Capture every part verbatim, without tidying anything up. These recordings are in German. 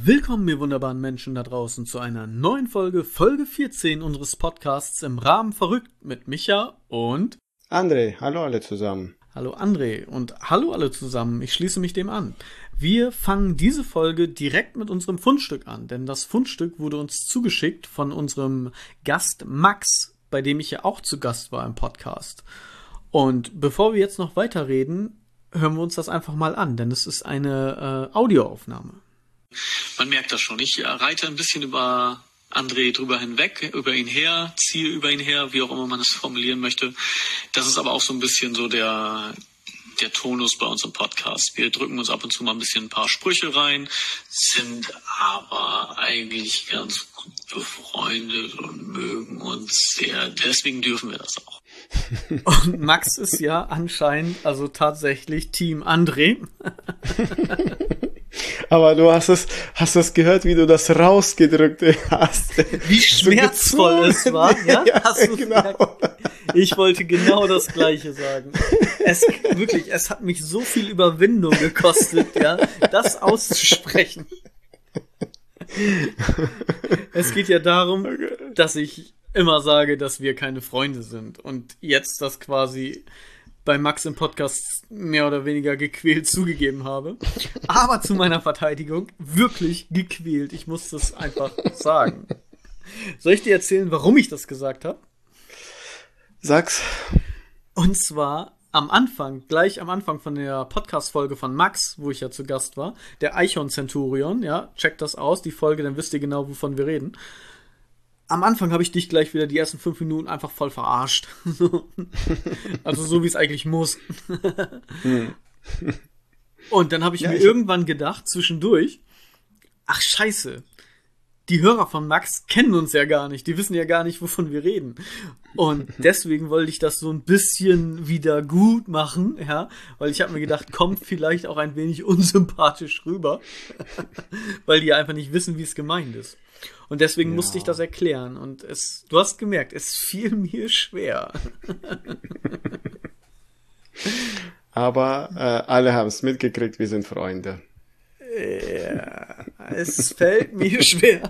Willkommen, ihr wunderbaren Menschen da draußen, zu einer neuen Folge, Folge vierzehn unseres Podcasts im Rahmen Verrückt mit Micha und André. Hallo alle zusammen. Hallo André und hallo alle zusammen, ich schließe mich dem an. Wir fangen diese Folge direkt mit unserem Fundstück an, denn das Fundstück wurde uns zugeschickt von unserem Gast Max, bei dem ich ja auch zu Gast war im Podcast. Und bevor wir jetzt noch weiterreden, hören wir uns das einfach mal an, denn es ist eine äh, Audioaufnahme. Man merkt das schon. Ich reite ein bisschen über André drüber hinweg, über ihn her, ziehe über ihn her, wie auch immer man es formulieren möchte. Das ist aber auch so ein bisschen so der, der Tonus bei uns im Podcast. Wir drücken uns ab und zu mal ein bisschen ein paar Sprüche rein, sind aber eigentlich ganz gut befreundet und mögen uns sehr. Deswegen dürfen wir das auch. Und Max ist ja anscheinend, also tatsächlich Team André. Aber du hast es, hast es gehört, wie du das rausgedrückt hast. Wie schmerzvoll es war, ja? Ja, Hast du genau. gemerkt? Ich wollte genau das Gleiche sagen. Es, wirklich, es hat mich so viel Überwindung gekostet, ja, das auszusprechen. Es geht ja darum, dass ich immer sage, dass wir keine Freunde sind. Und jetzt das quasi bei Max im Podcast mehr oder weniger gequält zugegeben habe. Aber zu meiner Verteidigung wirklich gequält. Ich muss das einfach sagen. Soll ich dir erzählen, warum ich das gesagt habe? Sag's. Und zwar am Anfang, gleich am Anfang von der Podcast-Folge von Max, wo ich ja zu Gast war, der Eichhorn Centurion, ja, checkt das aus, die Folge, dann wisst ihr genau, wovon wir reden. Am Anfang habe ich dich gleich wieder die ersten fünf Minuten einfach voll verarscht. Also so, wie es eigentlich muss. Und dann habe ich ja, mir ich irgendwann gedacht, zwischendurch, ach scheiße, die Hörer von Max kennen uns ja gar nicht. Die wissen ja gar nicht, wovon wir reden. Und deswegen wollte ich das so ein bisschen wieder gut machen, ja, weil ich habe mir gedacht, kommt vielleicht auch ein wenig unsympathisch rüber, weil die einfach nicht wissen, wie es gemeint ist. Und deswegen ja. musste ich das erklären. Und es, du hast gemerkt, es fiel mir schwer. Aber äh, alle haben es mitgekriegt, wir sind Freunde. Ja, es fällt mir schwer.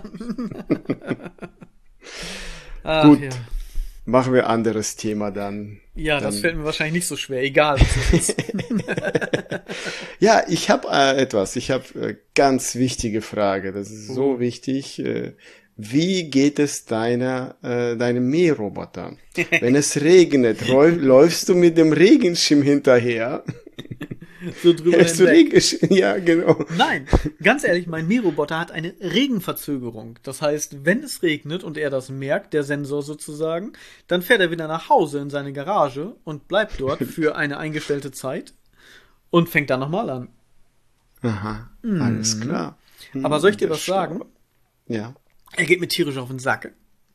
Ach, Gut, ja. Machen wir ein anderes Thema dann. Ja, dann. das fällt mir wahrscheinlich nicht so schwer, egal was es ist. Ja, ich habe äh, etwas, ich habe äh, ganz wichtige Frage, das ist so Uh. wichtig. Äh, wie geht es deiner, äh, deinem Mähroboter? Wenn es regnet, räu- läufst du mit dem Regenschirm hinterher? So drüber Hältst du hinweg. Regenschirm? Ja, genau. Nein, ganz ehrlich, mein Mähroboter hat eine Regenverzögerung. Das heißt, wenn es regnet und er das merkt, der Sensor sozusagen, dann fährt er wieder nach Hause in seine Garage und bleibt dort für eine eingestellte Zeit und fängt dann nochmal an. Aha, alles klar. Aber soll ich dir Hm, was sagen? Ja. Er geht mir tierisch auf den Sack.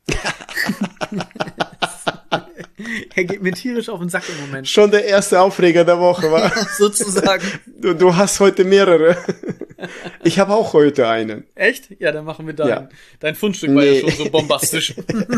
Er geht mir tierisch auf den Sack im Moment. Schon der erste Aufreger der Woche, war. Sozusagen. Du, du hast heute mehrere. Ich habe auch heute einen. Echt? Ja, dann machen wir dein. Ja. Dein Fundstück war Nee. ja schon so bombastisch.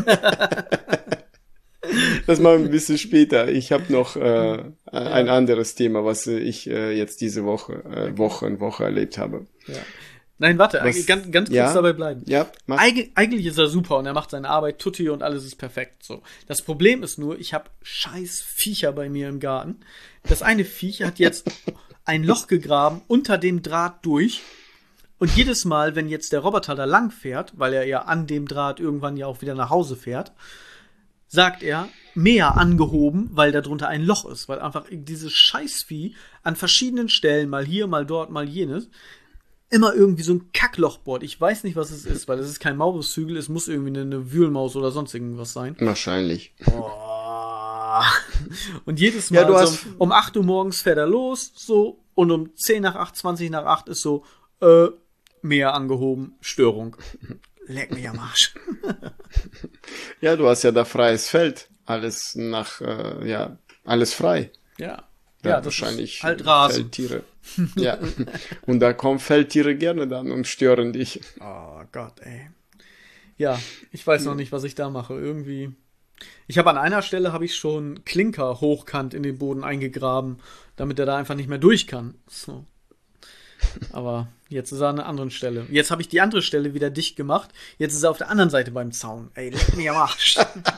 Das machen wir ein bisschen später. Ich habe noch äh, ein anderes Thema, was ich äh, jetzt diese Woche, äh, Woche und Woche erlebt habe. Ja. Nein, warte, Was? eig- ganz, ganz kurz Ja? dabei bleiben. Ja, mach. Eig eigentlich ist er super und er macht seine Arbeit tutti und alles ist perfekt. So. Das Problem ist nur, ich habe scheiß Viecher bei mir im Garten. Das eine Viech hat jetzt ein Loch gegraben unter dem Draht durch. Und jedes Mal, wenn jetzt der Roboter da lang fährt, weil er ja an dem Draht irgendwann ja auch wieder nach Hause fährt, sagt er, mehr angehoben, weil da drunter ein Loch ist. Weil einfach dieses Scheißvieh an verschiedenen Stellen, mal hier, mal dort, mal jenes, immer irgendwie so ein Kackloch bohrt. Ich weiß nicht, was es ist, weil es ist kein Maurushügel, es muss irgendwie eine Wühlmaus oder sonst irgendwas sein. Wahrscheinlich. Boah. Und jedes Mal Ja, du so hast- um acht Uhr morgens fährt er los, so, und um zehn nach acht, zwanzig nach acht ist so, äh, mehr angehoben, Störung. Leck mich am Arsch. Ja, du hast ja da freies Feld. Alles nach, äh, ja, alles frei. Ja. Ja, Ja, das wahrscheinlich ist halt Rasen. Feldtiere. Ja. Und da kommen Feldtiere gerne dann und stören dich. Oh Gott, ey. Ja, ich weiß noch nicht, was ich da mache. Irgendwie. Ich habe an einer Stelle habe ich schon Klinker hochkant in den Boden eingegraben, damit er da einfach nicht mehr durch kann. So. Aber jetzt ist er an einer anderen Stelle. Jetzt habe ich die andere Stelle wieder dicht gemacht. Jetzt ist er auf der anderen Seite beim Zaun. Ey, leck mich am Arsch.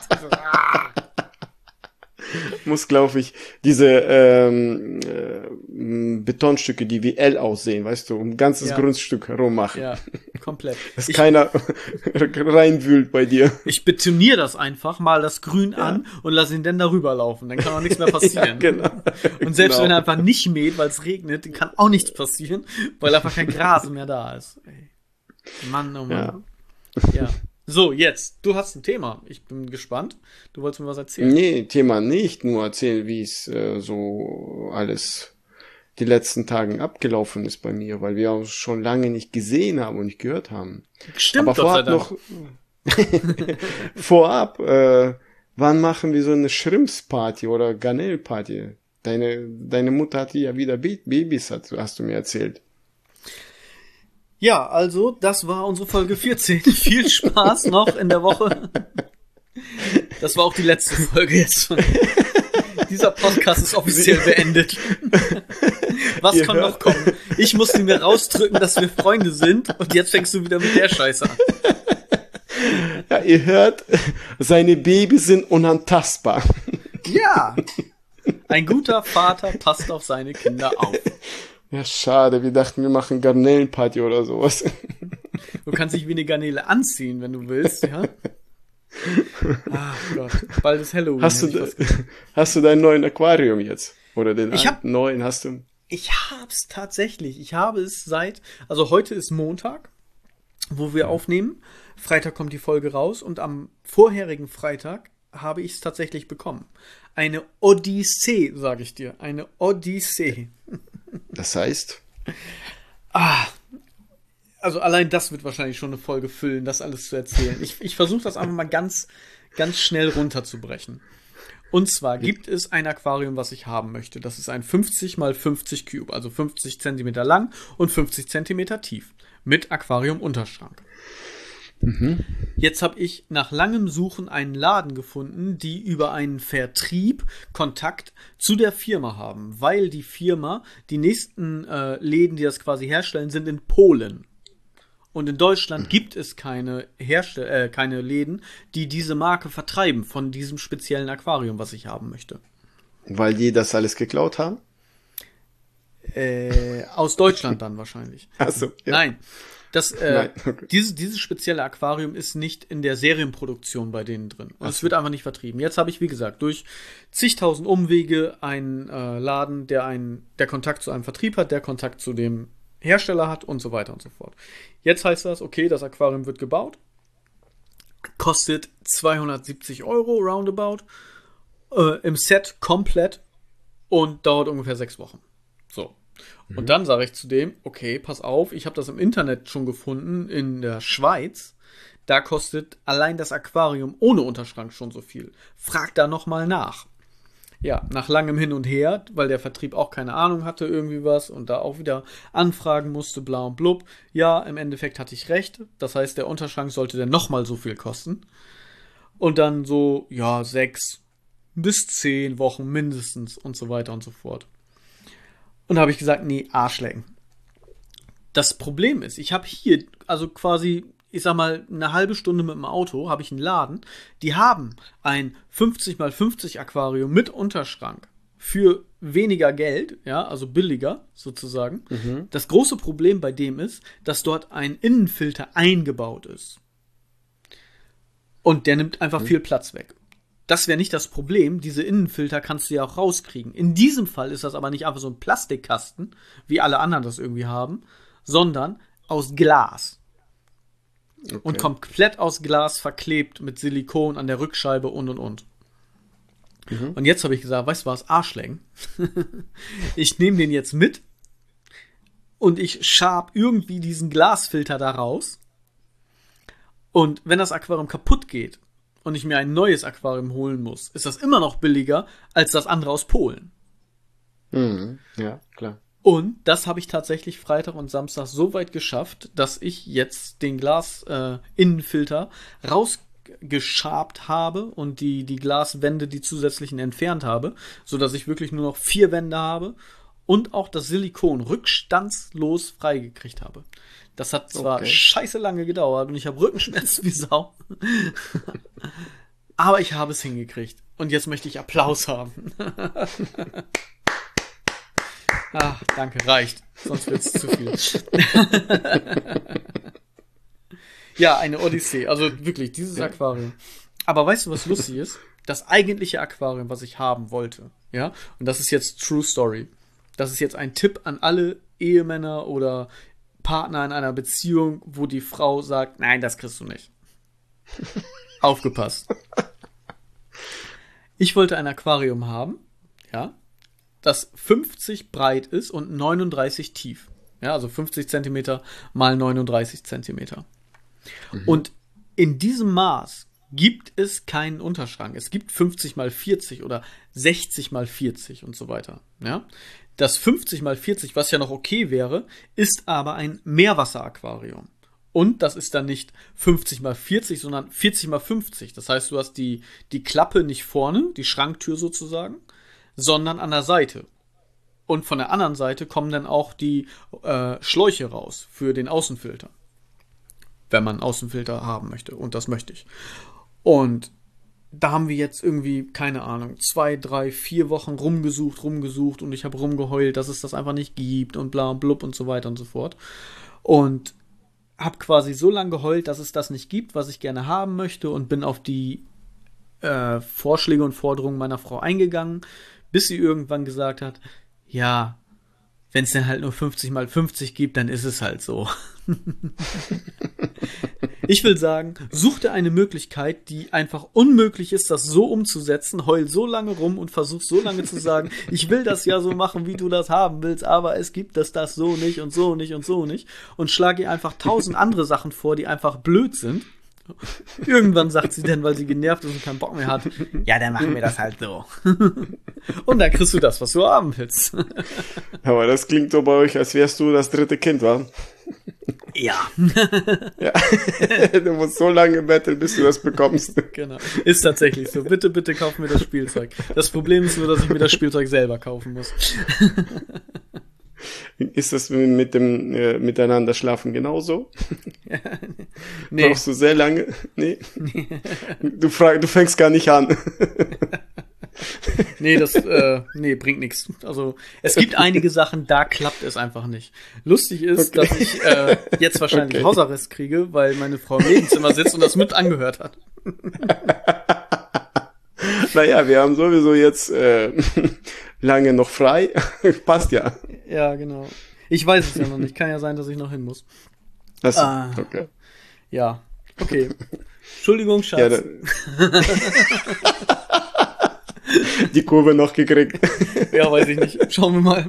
Muss, glaube ich, diese ähm, äh, Betonstücke, die wie L aussehen, weißt du, um ein ganzes Ja. Grundstück herum machen. Ja, komplett. Dass Ich, keiner reinwühlt bei dir. ich betoniere das einfach, mal das Grün Ja. an und lass ihn dann darüber laufen. Dann kann auch nichts mehr passieren. Ja, genau. Und selbst Genau. wenn er einfach nicht mäht, weil es regnet, kann auch nichts passieren, weil einfach kein Gras mehr da ist. Ey. Mann, oh Mann. Ja. So, jetzt. Du hast ein Thema. Ich bin gespannt. Du wolltest mir was erzählen. Nee, Thema nicht, nur erzählen, wie es äh, so alles die letzten Tagen abgelaufen ist bei mir, weil wir uns schon lange nicht gesehen haben und nicht gehört haben. Stimmt, Aber Gott sei vorab Dank. noch, vorab, äh, wann machen wir so eine Shrimps-Party oder Garnelen-Party? Deine, deine Mutter hatte ja wieder Ba- Babys, hast, du- hast du mir erzählt. Ja, also, das war unsere Folge vierzehn. Viel Spaß noch in der Woche. Das war auch die letzte Folge jetzt. Dieser Podcast ist offiziell beendet. Was Ihr kann noch hört- kommen? Ich musste mir rausdrücken, dass wir Freunde sind und jetzt fängst du wieder mit der Scheiße an. Ja, ihr hört, seine Babys sind unantastbar. Ja. Ein guter Vater passt auf seine Kinder auf. Ja, schade, wir dachten, wir machen Garnelenparty oder sowas. Du kannst dich wie eine Garnele anziehen, wenn du willst, ja? Ach Gott, bald ist Halloween. Hast du, hätte ich da- fast- hast du dein neuen Aquarium jetzt? Oder den Ich hab- alten neuen hast du? Ich hab's tatsächlich. Ich habe es seit, also heute ist Montag, wo wir aufnehmen. Freitag kommt die Folge raus und am vorherigen Freitag habe ich es tatsächlich bekommen. Eine Odyssee, sage ich dir. Eine Odyssee. Das heißt, Also allein das wird wahrscheinlich schon eine Folge füllen, das alles zu erzählen. Ich, ich versuche das einfach mal ganz, ganz schnell runterzubrechen. Und zwar gibt es ein Aquarium, was ich haben möchte. Das ist ein fünfzig mal fünfzig Cube, also fünfzig Zentimeter lang und fünfzig Zentimeter tief. Mit Aquarium-Unterschrank. Jetzt habe ich nach langem Suchen einen Laden gefunden, die über einen Vertrieb Kontakt zu der Firma haben, weil die Firma, die nächsten äh, Läden, die das quasi herstellen, sind in Polen. Und in Deutschland gibt es keine Herstell äh, keine Läden, die diese Marke vertreiben von diesem speziellen Aquarium, was ich haben möchte. weil die das alles geklaut haben? Äh, aus Deutschland dann wahrscheinlich. Achso, ja. Nein. Das, äh, Nein, okay. dieses, dieses spezielle Aquarium ist nicht in der Serienproduktion bei denen drin. Und es wird einfach nicht vertrieben. Jetzt habe ich, wie gesagt, durch zigtausend Umwege einen äh, Laden, der einen, der Kontakt zu einem Vertrieb hat, der Kontakt zu dem Hersteller hat und so weiter und so fort. Jetzt heißt das, okay, das Aquarium wird gebaut, kostet zweihundertsiebzig Euro roundabout, äh, im Set komplett und dauert ungefähr sechs Wochen. So. Und dann sage ich zu dem, okay, pass auf, ich habe das im Internet schon gefunden, in der Schweiz, da kostet allein das Aquarium ohne Unterschrank schon so viel. Frag da nochmal nach. Ja, nach langem Hin und Her, weil der Vertrieb auch keine Ahnung hatte, irgendwie was und da auch wieder anfragen musste, bla und blub. Ja, im Endeffekt hatte ich recht. Das heißt, der Unterschrank sollte dann nochmal so viel kosten. Und dann so, ja, sechs bis zehn Wochen mindestens und so weiter und so fort. Und da habe ich gesagt, nee, Arschlecken. Das Problem ist, ich habe hier, also quasi, ich sag mal, eine halbe Stunde mit dem Auto, habe ich einen Laden, die haben ein fünfzig mal fünfzig Aquarium mit Unterschrank für weniger Geld, ja, also billiger sozusagen. Mhm. Das große Problem bei dem ist, dass dort ein Innenfilter eingebaut ist. Und der nimmt einfach viel Platz weg. Das wäre nicht das Problem. Diese Innenfilter kannst du ja auch rauskriegen. In diesem Fall ist das aber nicht einfach so ein Plastikkasten, wie alle anderen das irgendwie haben, sondern aus Glas. Okay. Und komplett aus Glas verklebt mit Silikon an der Rückscheibe und und und. Mhm. Und jetzt habe ich gesagt, weißt du was, Arschlecken. Ich nehme den jetzt mit und ich schab irgendwie diesen Glasfilter da raus. Und wenn das Aquarium kaputt geht und ich mir ein neues Aquarium holen muss, ist das immer noch billiger als das andere aus Polen. Mhm. Ja, klar. Und das habe ich tatsächlich Freitag und Samstag so weit geschafft, dass ich jetzt den Glas-Innenfilter äh, rausgeschabt habe und die, die Glaswände, die zusätzlichen, entfernt habe, sodass ich wirklich nur noch vier Wände habe und auch das Silikon rückstandslos freigekriegt habe. Das hat zwar okay. scheiße lange gedauert und ich habe Rückenschmerzen wie Sau. Aber ich habe es hingekriegt. Und jetzt möchte ich Applaus haben. Ach, danke, reicht. Sonst wird es zu viel. Ja, eine Odyssee. Also wirklich, dieses ja. Aquarium. Aber weißt du, was lustig ist? Das eigentliche Aquarium, was ich haben wollte. Ja, und das ist jetzt True Story. Das ist jetzt ein Tipp an alle Ehemänner oder Partner in einer Beziehung, wo die Frau sagt, nein, das kriegst du nicht. Aufgepasst. Ich wollte ein Aquarium haben, ja, das fünfzig breit ist und neununddreißig tief. Ja, also fünfzig Zentimeter mal neununddreißig Zentimeter. Mhm. Und in diesem Maß gibt es keinen Unterschrank. Es gibt fünfzig mal vierzig oder sechzig mal vierzig und so weiter. Ja? Das fünfzig mal vierzig, was ja noch okay wäre, ist aber ein Meerwasseraquarium. Und das ist dann nicht fünfzig mal vierzig, sondern vierzig mal fünfzig. Das heißt, du hast die, die Klappe nicht vorne, die Schranktür sozusagen, sondern an der Seite. Und von der anderen Seite kommen dann auch die äh, Schläuche raus für den Außenfilter. Wenn man einen Außenfilter haben möchte. Und das möchte ich. Und da haben wir jetzt irgendwie, keine Ahnung, zwei, drei, vier Wochen rumgesucht, rumgesucht und ich habe rumgeheult, dass es das einfach nicht gibt und bla und blub und so weiter und so fort. Und habe quasi so lange geheult, dass es das nicht gibt, was ich gerne haben möchte und bin auf die äh, Vorschläge und Forderungen meiner Frau eingegangen, bis sie irgendwann gesagt hat, ja, wenn es denn halt nur fünfzig mal fünfzig gibt, dann ist es halt so. Ich will sagen, such dir eine Möglichkeit, die einfach unmöglich ist, das so umzusetzen, heul so lange rum und versuch so lange zu sagen, ich will das ja so machen, wie du das haben willst, aber es gibt das, das so nicht und so nicht und so nicht und schlag ihr einfach tausend andere Sachen vor, die einfach blöd sind. Irgendwann sagt sie dann, weil sie genervt ist und keinen Bock mehr hat, ja, dann machen wir das halt so. Und dann kriegst du das, was du haben willst. Aber das klingt so bei euch, als wärst du das dritte Kind, wa? Ja. Ja. Du musst so lange betteln, bis du das bekommst. Genau. Ist tatsächlich so. Bitte, bitte kauf mir das Spielzeug. Das Problem ist nur, dass ich mir das Spielzeug selber kaufen muss. Ist das mit dem äh, Miteinander schlafen genauso? Ja, nee. Brauchst du sehr lange? Nee. nee. Du, frag, du fängst gar nicht an. Nee, das äh, nee, bringt nichts. Also es gibt einige Sachen, da klappt es einfach nicht. Lustig ist, okay. dass ich äh, jetzt wahrscheinlich okay. Hausarrest kriege, weil meine Frau im Nebenzimmer sitzt und das mit angehört hat. Naja, wir haben sowieso jetzt äh, lange noch frei. Passt ja. Ja, genau. Ich weiß es ja noch nicht. Kann ja sein, dass ich noch hin muss. Achso, ah, okay. Ja, okay. Entschuldigung, Schatz. Ja, die Kurve noch gekriegt. Ja, weiß ich nicht. Schauen wir mal.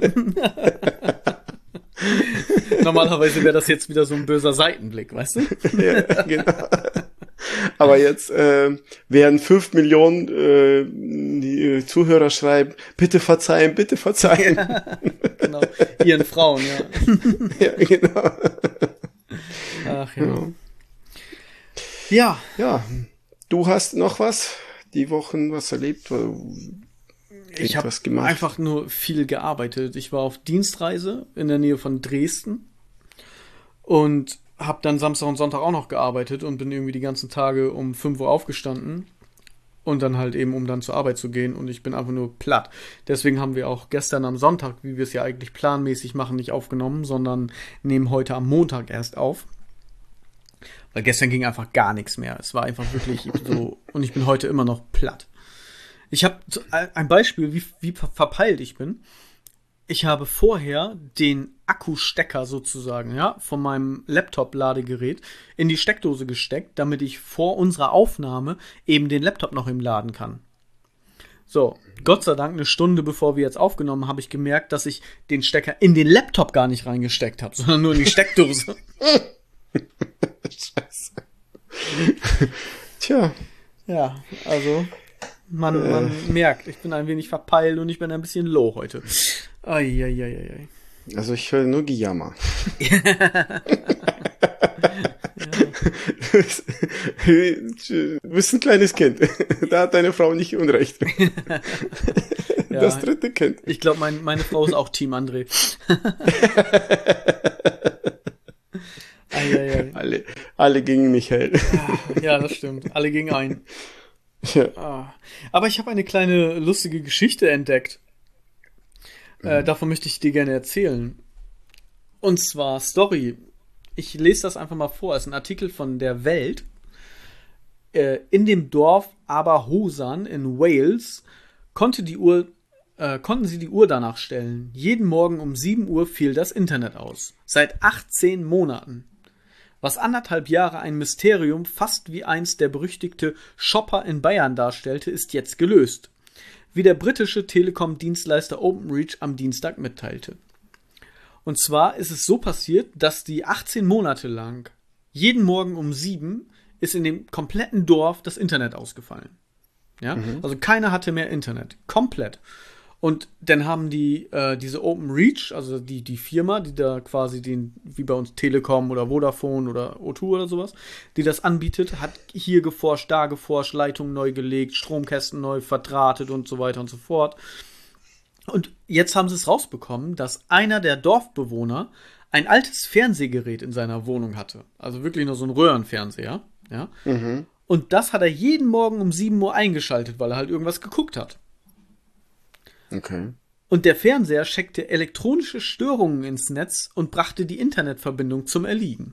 Normalerweise wäre das jetzt wieder so ein böser Seitenblick, weißt du? Ja, genau. Aber jetzt äh, werden fünf Millionen äh, die äh, Zuhörer schreiben, bitte verzeihen, bitte verzeihen. Ja, genau, ihren Frauen, ja. Ja, genau. Ach ja. Ja. Ja. Ja, du hast noch was? Die Wochen was erlebt? Ich habe einfach nur viel gearbeitet. Ich war auf Dienstreise in der Nähe von Dresden und habe dann Samstag und Sonntag auch noch gearbeitet und bin irgendwie die ganzen Tage um fünf Uhr aufgestanden und dann halt eben, um dann zur Arbeit zu gehen und ich bin einfach nur platt. Deswegen haben wir auch gestern am Sonntag, wie wir es ja eigentlich planmäßig machen, nicht aufgenommen, sondern nehmen heute am Montag erst auf. Weil gestern ging einfach gar nichts mehr. Es war einfach wirklich so, und ich bin heute immer noch platt. Ich habe ein Beispiel, wie, wie verpeilt ich bin. Ich habe vorher den Akkustecker sozusagen, ja, von meinem Laptop-Ladegerät in die Steckdose gesteckt, damit ich vor unserer Aufnahme eben den Laptop noch im Laden kann. So, Gott sei Dank, eine Stunde bevor wir jetzt aufgenommen haben, habe ich gemerkt, dass ich den Stecker in den Laptop gar nicht reingesteckt habe, sondern nur in die Steckdose. Scheiße. Tja. Ja, also man, äh. man merkt, ich bin ein wenig verpeilt und ich bin ein bisschen low heute. Eieieiei. Also ich höre nur Gejammer. Ja. Du bist ein kleines Kind. Da hat deine Frau nicht Unrecht. Ja, das dritte Kind. Ich glaube, mein, meine Frau ist auch Team André. Ei, ei, ei. Alle, alle gegen Michael. Ja, das stimmt. Alle gegen einen. Ja. Ah. Aber ich habe eine kleine lustige Geschichte entdeckt. Äh, davon möchte ich dir gerne erzählen. Und zwar Story. Ich lese das einfach mal vor. Es ist ein Artikel von der Welt. Äh, in dem Dorf Aberhosan in Wales konnte die Uhr, äh, konnten sie die Uhr danach stellen. Jeden Morgen um sieben Uhr fiel das Internet aus. Seit achtzehn Monaten. Was anderthalb Jahre ein Mysterium fast wie einst der berüchtigte Shopper in Bayern darstellte, ist jetzt gelöst. Wie der britische Telekom-Dienstleister OpenReach am Dienstag mitteilte. Und zwar ist es so passiert, dass die achtzehn Monate lang, jeden Morgen um sieben, ist in dem kompletten Dorf das Internet ausgefallen. Ja? Mhm. Also keiner hatte mehr Internet. Komplett. Und dann haben die äh, diese OpenReach, also die, die Firma, die da quasi den, wie bei uns Telekom oder Vodafone oder O zwei oder sowas, die das anbietet, hat hier geforscht, da geforscht, Leitungen neu gelegt, Stromkästen neu verdrahtet und so weiter und so fort. Und jetzt haben sie es rausbekommen, dass einer der Dorfbewohner ein altes Fernsehgerät in seiner Wohnung hatte. Also wirklich nur so ein Röhrenfernseher. Ja? Mhm. Und das hat er jeden Morgen um sieben Uhr eingeschaltet, weil er halt irgendwas geguckt hat. Okay. Und der Fernseher checkte elektronische Störungen ins Netz und brachte die Internetverbindung zum Erliegen.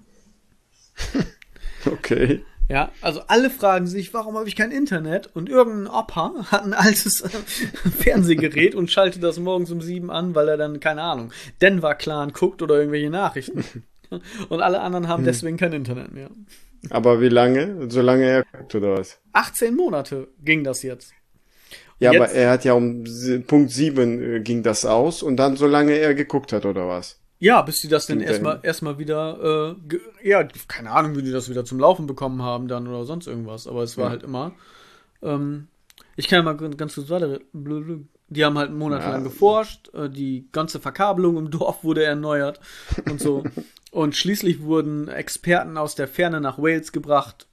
Okay. Ja, also alle fragen sich, warum habe ich kein Internet? Und irgendein Opa hat ein altes Fernsehgerät und schaltet das morgens um sieben an, weil er dann, keine Ahnung, Denver Clan guckt oder irgendwelche Nachrichten. Und alle anderen haben hm. deswegen kein Internet mehr. Aber wie lange? Solange er guckt, oder was? achtzehn Monate ging das jetzt. Ja, jetzt, aber er hat ja um Punkt sieben äh, ging das aus und dann solange er geguckt hat, oder was? Ja, bis die das dann erstmal erstmal wieder, äh, ge- ja, keine Ahnung, wie die das wieder zum Laufen bekommen haben dann oder sonst irgendwas. Aber es war ja. halt immer, ähm, ich kann ja mal ganz kurz weiter, die haben halt monatelang ja. geforscht, äh, die ganze Verkabelung im Dorf wurde erneuert und so. Und schließlich wurden Experten aus der Ferne nach Wales gebracht.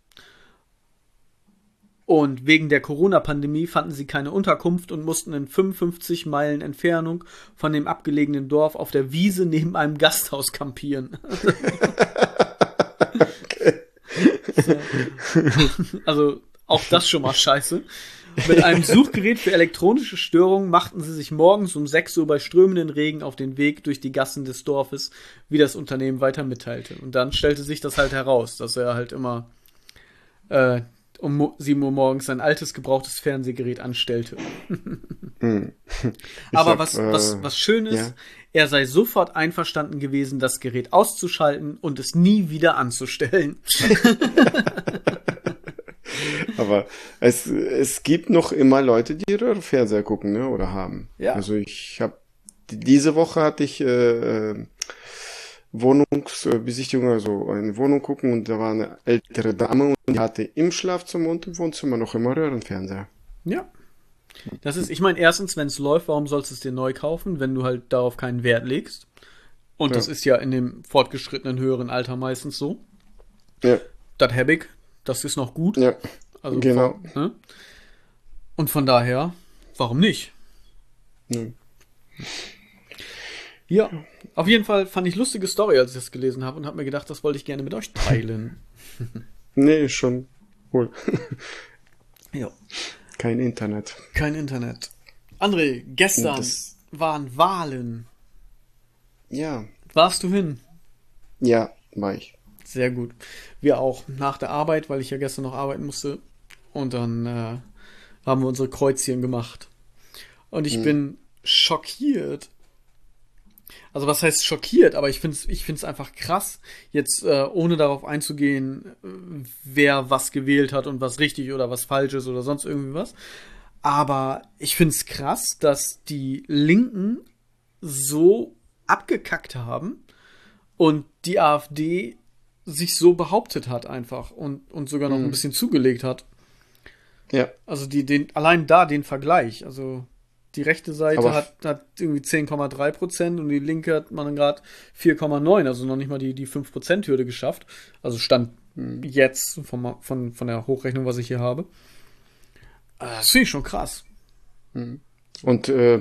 Und wegen der Corona-Pandemie fanden sie keine Unterkunft und mussten in fünfundfünfzig Meilen Entfernung von dem abgelegenen Dorf auf der Wiese neben einem Gasthaus kampieren. Okay. Also auch das schon mal scheiße. Mit einem Suchgerät für elektronische Störungen machten sie sich morgens um sechs Uhr bei strömenden Regen auf den Weg durch die Gassen des Dorfes, wie das Unternehmen weiter mitteilte. Und dann stellte sich das halt heraus, dass er halt immer äh, um sieben Uhr morgens sein altes, gebrauchtes Fernsehgerät anstellte. Hm. Aber hab, was, äh, was, was schön ist, ja. er sei sofort einverstanden gewesen, das Gerät auszuschalten und es nie wieder anzustellen. Aber es, es gibt noch immer Leute, die ihre Fernseher gucken, ne, oder haben. Ja. Also ich habe, diese Woche hatte ich äh, Wohnungsbesichtigung, also eine Wohnung gucken und da war eine ältere Dame und die hatte im Schlafzimmer und im Wohnzimmer noch immer Röhrenfernseher. Ja. Das ist, ich meine, erstens, wenn es läuft, warum sollst du es dir neu kaufen, wenn du halt darauf keinen Wert legst? Und ja. das ist ja in dem fortgeschrittenen höheren Alter meistens so. Ja. Das hab ich, das ist noch gut. Ja, also genau. Von, ne? Und von daher, warum nicht? Ja. Ja, auf jeden Fall fand ich lustige Story, als ich das gelesen habe und habe mir gedacht, das wollte ich gerne mit euch teilen. Nee, schon wohl. Ja. Kein Internet. Kein Internet. André, gestern das... waren Wahlen. Ja. Warst du hin? Ja, war ich. Sehr gut. Wir auch. Nach der Arbeit, weil ich ja gestern noch arbeiten musste. Und dann äh, haben wir unsere Kreuzchen gemacht. Und ich hm. bin schockiert. Also was heißt schockiert? Aber ich finde es ich find's einfach krass, jetzt äh, ohne darauf einzugehen, wer was gewählt hat und was richtig oder was falsch ist oder sonst irgendwie was. Aber ich finde es krass, dass die Linken so abgekackt haben und die AfD sich so behauptet hat einfach und, und sogar noch mhm. ein bisschen zugelegt hat. Ja. Also die, den, allein da den Vergleich, also die rechte Seite hat, hat irgendwie zehn Komma drei Prozent und die linke hat man gerade vier Komma neun, also noch nicht mal die, die fünf Prozent Hürde geschafft. Also stand hm. jetzt von, von, von der Hochrechnung, was ich hier habe. Das finde ich schon krass. Hm. Und äh,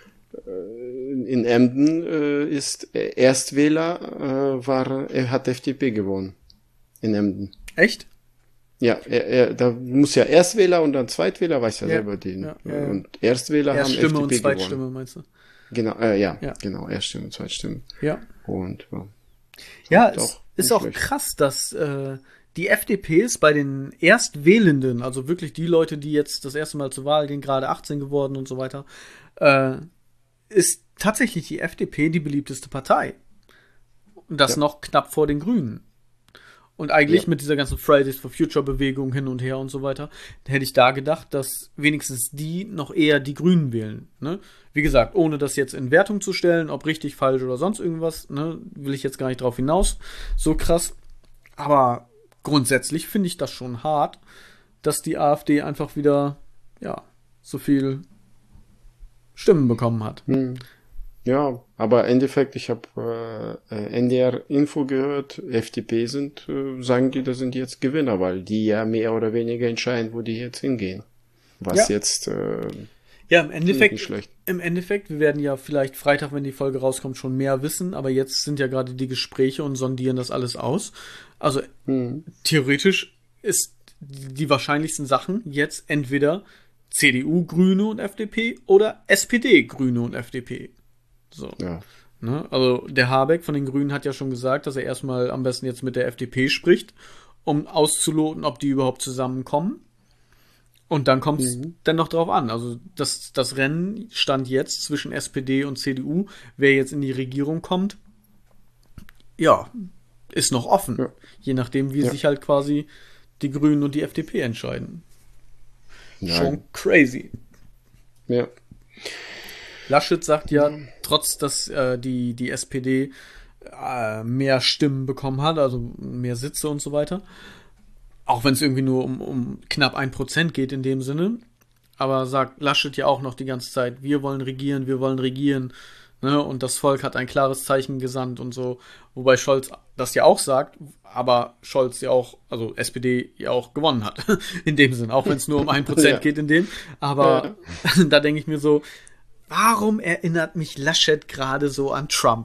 in Emden äh, ist Erstwähler äh, war, er hat F D P gewonnen. In Emden. Echt? Ja, er, er, da muss ja Erstwähler und dann Zweitwähler, weiß ja, ja selber den. Ja, ja, ja. Und Erstwähler Erststimme haben F D P und Zweitstimme, gewonnen. Meinst du? Genau, äh, ja, ja, genau, Erststimme und Zweitstimme. Ja. Und ja, ja es auch ist auch schlecht. Krass, dass äh, die F D P ist bei den Erstwählenden, also wirklich die Leute, die jetzt das erste Mal zur Wahl gehen, gerade achtzehn geworden und so weiter, äh, ist tatsächlich die F D P die beliebteste Partei. Und das ja. noch knapp vor den Grünen. Und eigentlich ja. mit dieser ganzen Fridays for Future Bewegung hin und her und so weiter, hätte ich da gedacht, dass wenigstens die noch eher die Grünen wählen. Ne? Wie gesagt, ohne das jetzt in Wertung zu stellen, ob richtig, falsch oder sonst irgendwas, ne, will ich jetzt gar nicht drauf hinaus. So krass. Aber grundsätzlich finde ich das schon hart, dass die AfD einfach wieder, ja, so viel Stimmen bekommen hat. Hm. Ja, aber im Endeffekt, ich habe äh, N D R-Info gehört, F D P sind, äh, sagen die, das sind jetzt Gewinner, weil die ja mehr oder weniger entscheiden, wo die jetzt hingehen. Was ja. jetzt äh, ja, im Endeffekt, nicht schlecht. Im Endeffekt, wir werden ja vielleicht Freitag, wenn die Folge rauskommt, schon mehr wissen, aber jetzt sind ja gerade die Gespräche und sondieren das alles aus. Also hm. theoretisch ist die wahrscheinlichsten Sachen jetzt entweder C D U, Grüne und F D P oder S P D, Grüne und F D P. So. Ja. Ne? Also der Habeck von den Grünen hat ja schon gesagt, dass er erstmal am besten jetzt mit der F D P spricht, um auszuloten, ob die überhaupt zusammenkommen. Und dann kommt es mhm. dann noch drauf an. Also das, das Rennen stand jetzt zwischen S P D und C D U, wer jetzt in die Regierung kommt, ja, ist noch offen. Ja. Je nachdem, wie ja. sich halt quasi die Grünen und die F D P entscheiden. Nein. Schon crazy. Ja. Laschet sagt ja, trotz dass äh, die, die S P D äh, mehr Stimmen bekommen hat, also mehr Sitze und so weiter, auch wenn es irgendwie nur um, um knapp ein Prozent geht in dem Sinne, aber sagt Laschet ja auch noch die ganze Zeit, wir wollen regieren, wir wollen regieren, ne? Und das Volk hat ein klares Zeichen gesandt und so, wobei Scholz das ja auch sagt, aber Scholz ja auch, also S P D ja auch gewonnen hat, in dem Sinne, auch wenn es nur um ein Prozent ja. geht in dem, aber ja. da denke ich mir so, warum erinnert mich Laschet gerade so an Trump?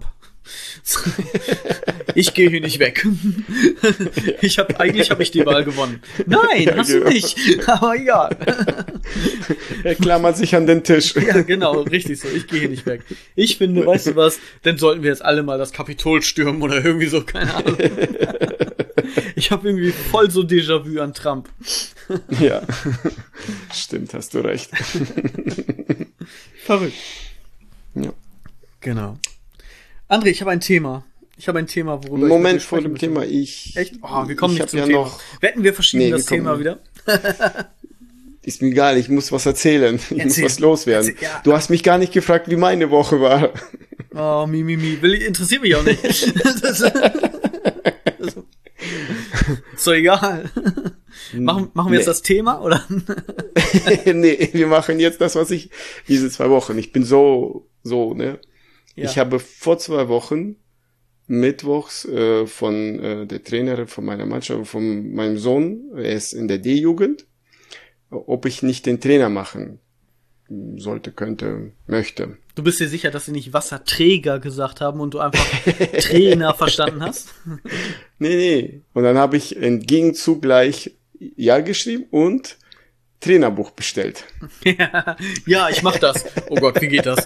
Ich gehe hier nicht weg. Ich hab, eigentlich habe ich die Wahl gewonnen. Nein, ja, hast genau. du nicht. Aber egal. Er klammert sich an den Tisch. Ja, genau, richtig so. Ich gehe hier nicht weg. Ich finde, weißt du was, dann sollten wir jetzt alle mal das Kapitol stürmen oder irgendwie so, keine Ahnung. Ich habe irgendwie voll so Déjà-vu an Trump. Ja, stimmt, hast du recht. Verrückt. Ja. Genau. André, ich habe ein Thema. Ich habe ein Thema, worüber Moment ich vor dem Thema. Ich, Echt? Oh, wir kommen ich nicht zum ja Thema. Noch, Wetten, wir verschieben nee, das wir Thema wieder? Ist mir egal, ich muss was erzählen. Ich Erzähl. muss was loswerden. Erzähl, ja. Du hast mich gar nicht gefragt, wie meine Woche war. Oh, mi, mi, mi. Will, interessiert mich auch nicht. das, das, so egal. Machen, machen wir nee. jetzt das Thema, oder? Nee, wir machen jetzt das, was ich, diese zwei Wochen. Ich bin so, so, ne? Ja. Ich habe vor zwei Wochen mittwochs äh, von äh, der Trainerin von meiner Mannschaft, von meinem Sohn, er ist in der D-Jugend, ob ich nicht den Trainer machen sollte, könnte, möchte. Du bist dir sicher, dass sie nicht Wasserträger gesagt haben und du einfach Trainer verstanden hast? Nee, nee. Und dann habe ich im Gegenzug gleich Ja geschrieben und Trainerbuch bestellt. Ja, ja, ich mach das. Oh Gott, wie geht das?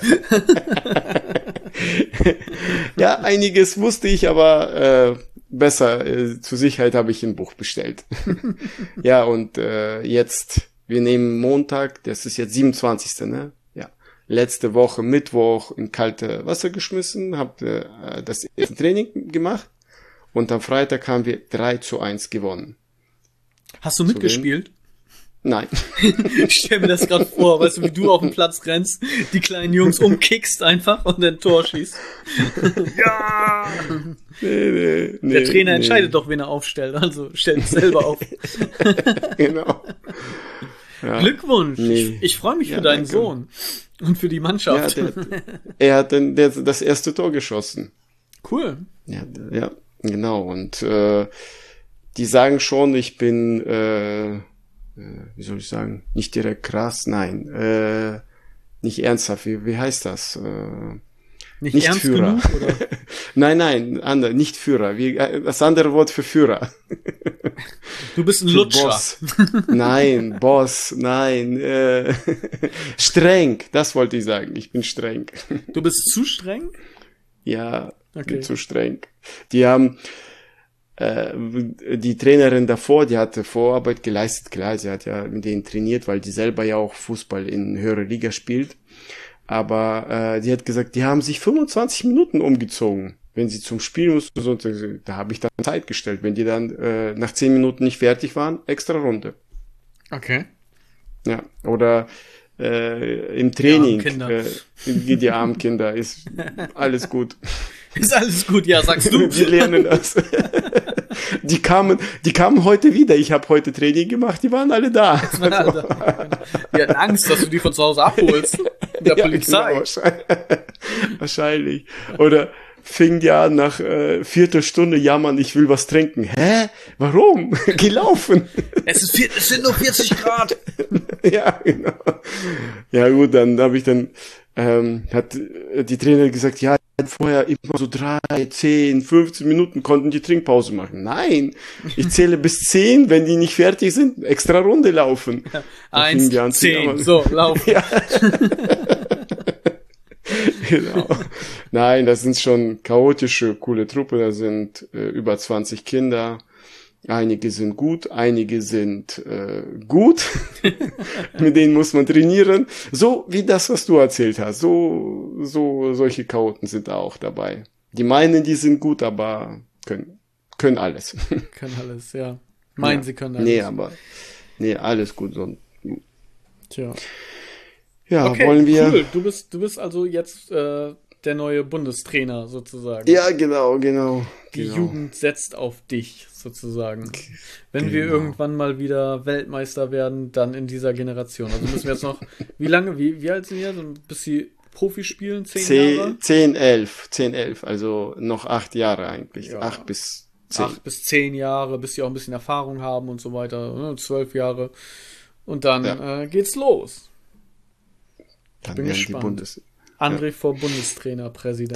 Ja, einiges wusste ich, aber äh, besser, äh, zur Sicherheit habe ich ein Buch bestellt. Ja, und äh, jetzt, wir nehmen Montag, das ist jetzt siebenundzwanzigste Ne? Ja. Letzte Woche, Mittwoch, in kalte Wasser geschmissen, habe äh, das erste Training gemacht und am Freitag haben wir drei zu eins gewonnen. Hast du mitgespielt? Nein. Ich stell mir das gerade vor, weißt du, wie du auf den Platz rennst, die kleinen Jungs umkickst einfach und dann Tor schießt. Ja! Nee, nee, nee, der Trainer nee. entscheidet doch, wen er aufstellt, also stellt es selber auf. Genau. Ja. Glückwunsch! Nee. Ich, ich freue mich ja, für deinen danke. Sohn und für die Mannschaft. Ja, der, er hat den, der, das erste Tor geschossen. Cool. Ja, ja, genau. Und äh, die sagen schon, ich bin, äh, wie soll ich sagen, nicht direkt krass, nein. Äh, nicht ernsthaft, wie, wie heißt das? Äh, Nicht, nicht ernst Führer. genug, oder? Nein, nein, andere, nicht Führer. Wie, äh, das andere Wort für Führer. Du bist ein Für Lutscher. Boss. Nein, Boss, nein. Äh, streng, das wollte ich sagen. Ich bin streng. Du bist zu streng? Ja, ich Okay. bin zu streng. Die haben, äh, die Trainerin davor, die hatte Vorarbeit geleistet. Klar, sie hat ja mit denen trainiert, weil die selber ja auch Fußball in höherer Liga spielt. Aber äh, die hat gesagt, die haben sich fünfundzwanzig Minuten umgezogen, wenn sie zum Spiel mussten. So, da habe ich dann Zeit gestellt. Wenn die dann äh, nach zehn Minuten nicht fertig waren, extra Runde. Okay. Ja, oder äh, im Training, Die armen Kinder. äh, wie die armen Kinder, ist alles gut. Ist alles gut, ja, sagst du. Die lernen das. Die kamen, die kamen heute wieder. Ich habe heute Training gemacht, die waren alle da. Alter. Wir hatten Angst, dass du die von zu Hause abholst. Mit der Ja, Polizei. genau, wahrscheinlich. Wahrscheinlich. Oder fing die an nach äh, Viertelstunde jammern, ich will was trinken. Hä? Warum? Gelaufen. Es, ist vier, es sind nur vierzig Grad. Ja, genau. Ja gut, dann habe ich dann, ähm, hat äh, die Trainer gesagt, ja, vorher immer so drei, zehn, fünfzehn Minuten konnten die Trinkpause machen. Nein, ich zähle bis zehn, wenn die nicht fertig sind, extra Runde laufen. Da Eins, fingen die an zu zehn, jammern. so, lauf. Ja. Genau. Nein, das sind schon chaotische, coole Truppe. Da sind äh, über zwanzig Kinder. Einige sind gut, einige sind äh, gut. Mit denen muss man trainieren. So wie das, was du erzählt hast. So, so solche Chaoten sind da auch dabei. Die meinen, die sind gut, aber können, können alles. Können alles, ja. Meinen, Ja. sie können alles. Nee, aber nee, alles gut. So, Tja. ja, Okay, wollen wir. cool. Du bist, du bist also jetzt äh, der neue Bundestrainer sozusagen. Ja, genau, genau. Die genau. Jugend setzt auf dich sozusagen. Wenn wir Genau. irgendwann mal wieder Weltmeister werden, dann in dieser Generation. Also müssen wir jetzt noch, wie lange, wie, wie alt sind wir? So bis sie Profi spielen? Zehn Jahre? Zehn, zehn, elf, zehn, elf, also noch acht Jahre eigentlich. Ja. Acht bis zehn. Acht bis zehn Jahre, bis sie auch ein bisschen Erfahrung haben und so weiter. Ne? Zwölf Jahre. Und dann Ja. äh, geht's los. Dann bin werden die gespannt. Bundes. André vor Bundestrainer, Präsident.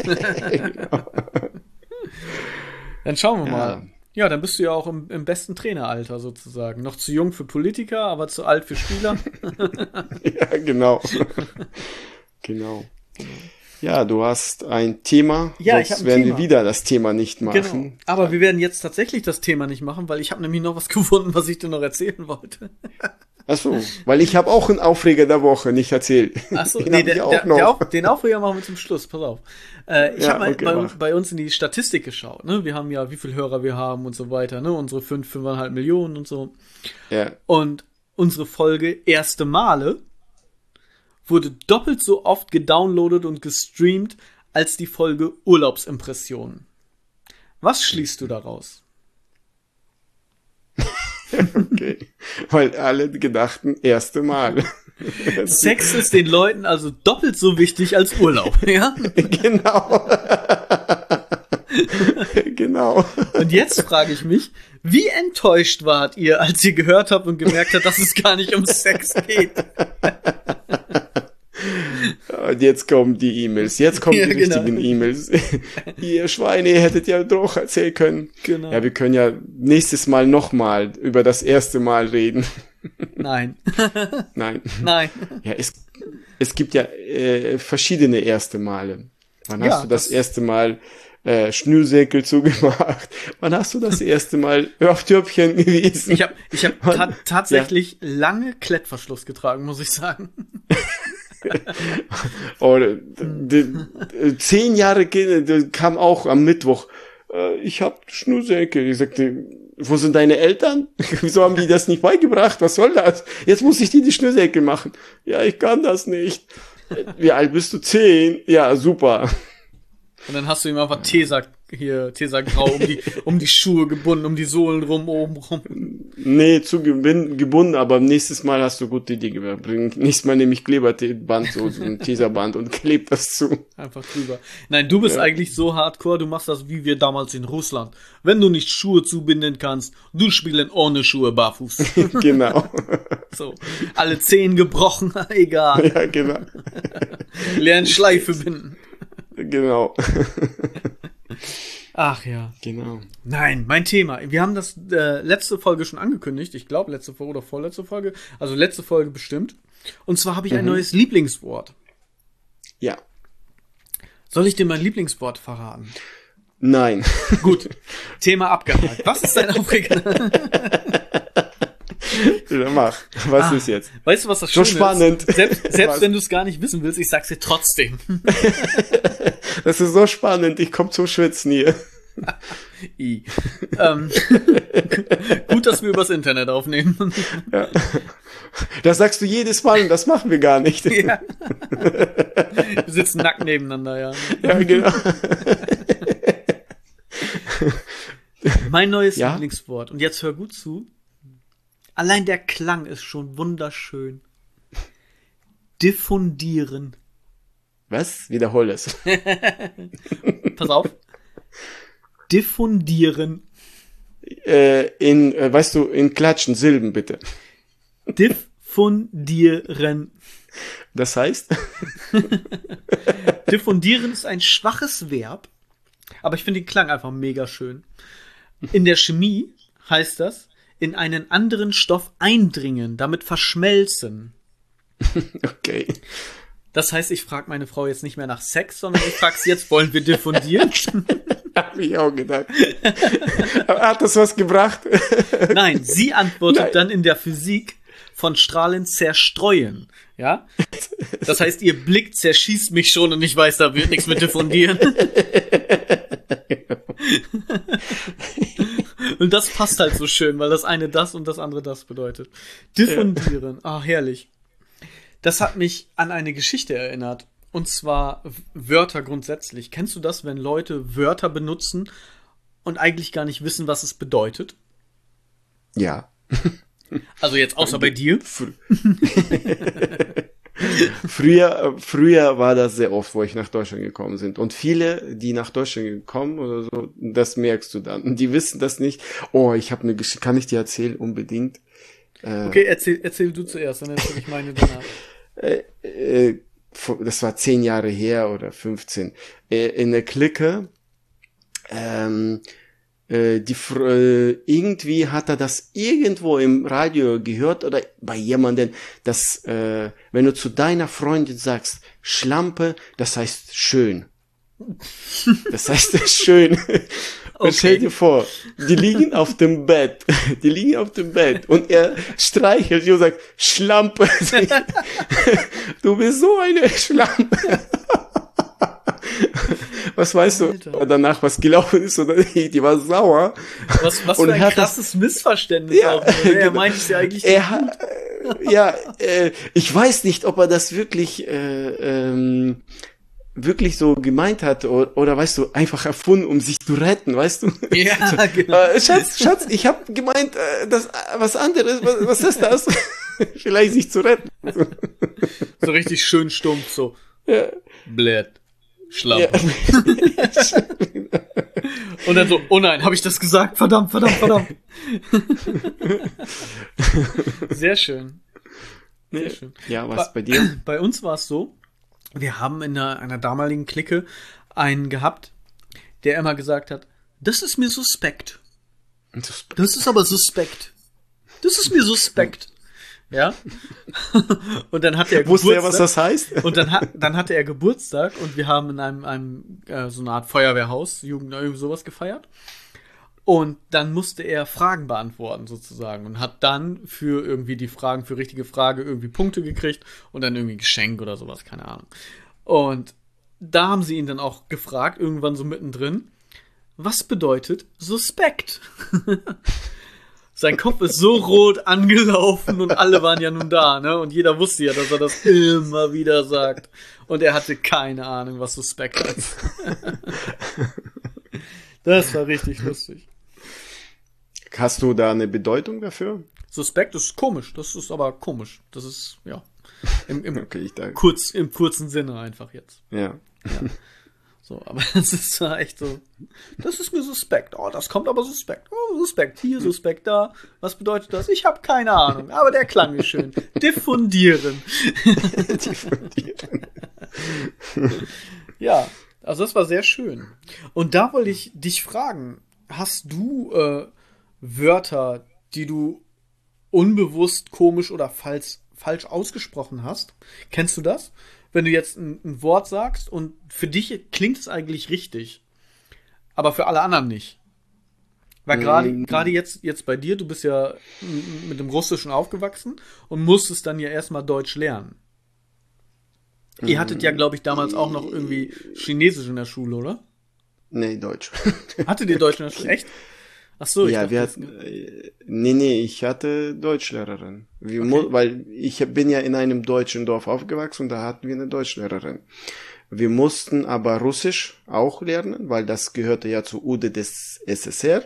Dann schauen wir Ja. mal. Ja, dann bist du ja auch im, im besten Traineralter sozusagen. Noch zu jung für Politiker, aber zu alt für Spieler. Ja, genau. Genau. Ja, du hast ein Thema. Ja, sonst ich hab ein werden Thema. wir wieder das Thema nicht machen. Genau. Aber wir werden jetzt tatsächlich das Thema nicht machen, weil ich habe nämlich noch was gefunden, was ich dir noch erzählen wollte. Ach so, weil ich habe auch einen Aufreger der Woche nicht erzählt. Achso, Den nee, hab ich der, auch der, noch. der Auf, den Aufreger machen wir zum Schluss, pass auf. Äh, ich Ja, habe mal okay, bei, mach. bei uns in die Statistik geschaut, ne? Wir haben ja, wie viele Hörer wir haben und so weiter, ne? Unsere fünf, fünfeinhalb Millionen und so. Ja. Und unsere Folge Erste Male wurde doppelt so oft gedownloadet und gestreamt als die Folge Urlaubsimpressionen. Was schließt du daraus? Okay. Weil alle gedachten, erste Mal. Sex ist den Leuten also doppelt so wichtig als Urlaub, ja? Genau. Genau. Und jetzt frage ich mich, wie enttäuscht wart ihr, als ihr gehört habt und gemerkt habt, dass es gar nicht um Sex geht? Und jetzt kommen die E-Mails. Jetzt kommen Ja, die genau. richtigen E-Mails. Ihr Schweine, ihr hättet ja doch erzählen können. Genau. Ja, wir können ja nächstes Mal nochmal über das erste Mal reden. Nein. Nein. Nein. Ja, es, es gibt ja äh, verschiedene erste Male. Wann Ja, hast du das, das- erste Mal äh, Schnürsenkel zugemacht? Wann hast du das erste Mal auf Töpfchen gewesen? Ich habe ich hab Und- ta tatsächlich lange Klettverschluss getragen, muss ich sagen. Oder d- d- zehn Jahre Kinder, das kam auch am Mittwoch. Äh, ich hab Schnürsenkel. Ich sagte, wo sind deine Eltern? Wieso haben die das nicht beigebracht? Was soll das? Jetzt muss ich dir die Schnürsenkel machen. Ja, ich kann das nicht. Wie alt bist du? Zehn? Ja, super. Und dann hast du ihm einfach Tesa hier, Tesa Grau um die, um die Schuhe gebunden, um die Sohlen rum, oben rum. Nee, zu gebin- gebunden, aber nächstes Mal hast du gute Idee gebracht. Bring- Nächstes Mal nehme ich Kleberband, so so ein Teserband und kleb das zu. Einfach drüber. Nein, du bist Ja. eigentlich so hardcore, du machst das wie wir damals in Russland. Wenn du nicht Schuhe zubinden kannst, du spielen ohne Schuhe barfuß. Genau. So, alle Zehen gebrochen, egal. Ja, genau. Lernen Schleife binden. Genau. Ach ja. Genau. Nein, mein Thema. Wir haben das äh, letzte Folge schon angekündigt. Ich glaube, letzte Folge oder vorletzte Folge. Also letzte Folge bestimmt. Und zwar habe ich ein Mhm. neues Lieblingswort. Ja. Soll ich dir mein Lieblingswort verraten? Nein. Gut. Thema abgehakt. Was ist dein Aufreger? Ja, mach. Was Ah, ist jetzt? Weißt du, was das So Schöne spannend. ist? Selbst, selbst Was? wenn du es gar nicht wissen willst, ich sag's dir trotzdem. Das ist so spannend. Ich komme zum Schwitzen hier. I. ähm, gut, dass wir übers Internet aufnehmen. Ja. Das sagst du jedes Mal und das machen wir gar nicht. Ja. Wir sitzen nackt nebeneinander, ja. Ja, genau. Mein neues Ja? Lieblingswort. Und jetzt hör gut zu. Allein der Klang ist schon wunderschön. Diffundieren. Was? Wiederhol es. Pass auf. Diffundieren. Äh, in, äh, weißt du, in Klatschen, Silben bitte. Diffundieren. Das heißt? Diffundieren ist ein schwaches Verb, aber ich finde den Klang einfach mega schön. In der Chemie heißt das, in einen anderen Stoff eindringen, damit verschmelzen. Okay. Das heißt, ich frage meine Frau jetzt nicht mehr nach Sex, sondern ich frage sie jetzt, wollen wir diffundieren? Hab ich auch gedacht. Aber hat das was gebracht? Nein, sie antwortet Nein. dann in der Physik von Strahlen zerstreuen. Ja? Das heißt, ihr Blick zerschießt mich schon und ich weiß, da wird nichts mit diffundieren. Und das passt halt so schön, weil das eine das und das andere das bedeutet. Diffundieren. Ah, herrlich. Das hat mich an eine Geschichte erinnert. Und zwar W- Wörter grundsätzlich. Kennst du das, wenn Leute Wörter benutzen und eigentlich gar nicht wissen, was es bedeutet? Ja. Also jetzt außer bei dir. Fr früher, früher war das sehr oft, wo ich nach Deutschland gekommen bin. Und viele, die nach Deutschland gekommen oder so, das merkst du dann. Die wissen das nicht. Oh, ich habe eine Geschichte, kann ich dir erzählen? Unbedingt. Äh, Okay, erzähl, erzähl du zuerst, dann erzähl ich meine danach. äh, äh, das war zehn Jahre her oder fünfzehn. Äh, in der Clique, ähm, äh, die, Fr- äh, irgendwie hat er das irgendwo im Radio gehört oder bei jemandem, dass, äh, wenn du zu deiner Freundin sagst, Schlampe, das heißt schön. Das heißt schön. Und Okay. stell dir vor, die liegen auf dem Bett, die liegen auf dem Bett und er streichelt sie und sagt, Schlampe. Du bist so eine Schlampe. Was weißt Alter. du danach, was gelaufen ist oder nicht? Die war sauer. Was, was Und für ein hat das- krasses Missverständnis Ja, auch. Ne? Er genau. meint es ja eigentlich Er hat, äh, ja, äh, ich weiß nicht, ob er das wirklich, äh, ähm, wirklich so gemeint hat oder, oder weißt du, einfach erfunden, um sich zu retten, weißt du? Ja, genau. Äh, Schatz, Schatz, ich habe gemeint, äh, das äh, was anderes, was, was ist das? Vielleicht sich zu retten. So richtig schön stumpf, so. Ja. Blöd. Schlampe. Ja. Und dann so, oh nein, habe ich das gesagt? Verdammt, verdammt, verdammt. Sehr schön. Sehr schön. Ja, was bei dir? Bei uns war es so, wir haben in einer, einer damaligen Clique einen gehabt, der immer gesagt hat, das ist mir suspekt. Das ist aber suspekt. Das ist mir suspekt. Ja? Und dann hatte er Wusste er, Geburtstag. was das heißt? Und dann, hat, dann hatte er Geburtstag und wir haben in einem, einem äh, so eine Art Feuerwehrhaus, Jugend, irgendwie sowas gefeiert. Und dann musste er Fragen beantworten sozusagen und hat dann für irgendwie die Fragen, für richtige Frage irgendwie Punkte gekriegt und dann irgendwie ein Geschenk oder sowas, keine Ahnung. Und da haben sie ihn dann auch gefragt, irgendwann so mittendrin, was bedeutet suspekt? Sein Kopf ist so rot angelaufen und alle waren ja nun da, ne? Und jeder wusste ja, dass er das immer wieder sagt. Und er hatte keine Ahnung, was suspekt heißt. Das war richtig lustig. Hast du da eine Bedeutung dafür? Suspekt ist komisch, das ist aber komisch. Das ist, ja, im, im, Okay, ich danke. kurz, im kurzen Sinne einfach jetzt. Ja. So, aber es ist zwar echt so, das ist mir suspekt. Oh, das kommt aber suspekt. Oh, suspekt hier, suspekt da. Was bedeutet das? Ich habe keine Ahnung, aber der klang ist schön. Diffundieren. Diffundieren. Ja, also das war sehr schön. Und da wollte ich dich fragen, hast du äh, Wörter, die du unbewusst, komisch oder falsch, falsch ausgesprochen hast? Kennst du das? Wenn du jetzt ein, ein Wort sagst und für dich klingt es eigentlich richtig, aber für alle anderen nicht. Weil gerade Mm. gerade jetzt, jetzt bei dir, du bist ja m- mit dem Russischen aufgewachsen und musstest dann ja erstmal Deutsch lernen. Ihr hattet ja, glaube ich, damals auch noch irgendwie Chinesisch in der Schule, oder? Nee, Deutsch. Hattet ihr Deutsch in der Schule? Echt? Ach so, ich ja, dachte, wir das- hatten, äh, nee, nee, ich hatte Deutschlehrerin. Wir Okay. mu- weil ich bin ja in einem deutschen Dorf aufgewachsen und da hatten wir eine Deutschlehrerin. Wir mussten aber Russisch auch lernen, weil das gehörte ja zur U D des S S R.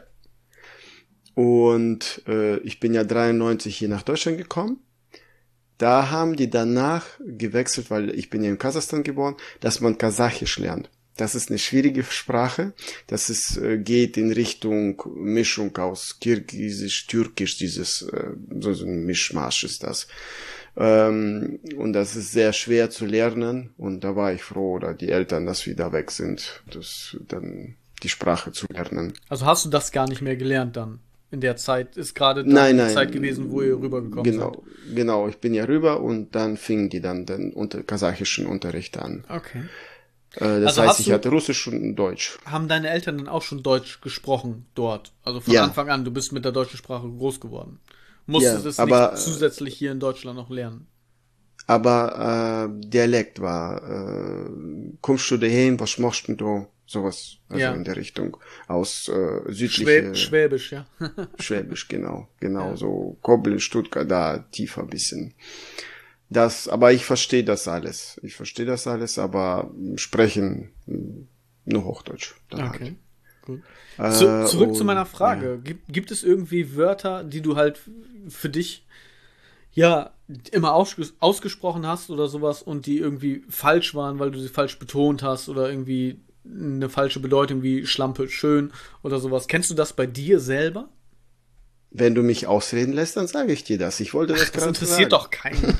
Und äh, ich bin ja dreiundneunzig hier nach Deutschland gekommen. Da haben die danach gewechselt, weil ich bin ja in Kasachstan geboren, dass man Kasachisch lernt. Das ist eine schwierige Sprache. Das ist, äh, geht in Richtung Mischung aus Kirgisisch, Türkisch, dieses, äh, so, so ein Mischmasch ist das. Ähm, und das ist sehr schwer zu lernen. Und da war ich froh, oder die Eltern, dass wir da weg sind, das, dann die Sprache zu lernen. Also hast du das gar nicht mehr gelernt dann? In der Zeit ist gerade dann Nein, die nein. Zeit gewesen, wo ihr rübergekommen Genau, genau. Ich bin ja rüber und dann fingen die dann den unter kasachischen Unterricht an. seid. Okay. Äh, das Also hast heißt, ich du- hatte Russisch und Deutsch. Haben deine Eltern dann auch schon Deutsch gesprochen dort? Also von Ja. Anfang an, du bist mit der deutschen Sprache groß geworden. Musstest Ja, es aber, nicht zusätzlich hier in Deutschland noch lernen? Aber äh, Dialekt war, äh, kommst du daheim, was machst denn du? Sowas, also Ja. in der Richtung. Aus äh, südliche Schwäb Schwäbisch, ja. Schwäbisch, genau. Genau, Ja. so Koblenz, Stuttgart, da tiefer ein bisschen. Das, aber ich verstehe das alles. Ich verstehe das alles, aber sprechen mh, nur Hochdeutsch. Dann Okay, gut. Halt. Zu, Äh, zurück zu und- meiner Frage. Gibt, gibt es irgendwie Wörter, die du halt für dich ja immer ausges ausgesprochen hast oder sowas und die irgendwie falsch waren, weil du sie falsch betont hast oder irgendwie eine falsche Bedeutung wie Schlampe schön oder sowas? Kennst du das bei dir selber? Wenn du mich ausreden lässt, dann sage ich dir das. Ich wollte das Das gerade interessiert sagen. doch keinen.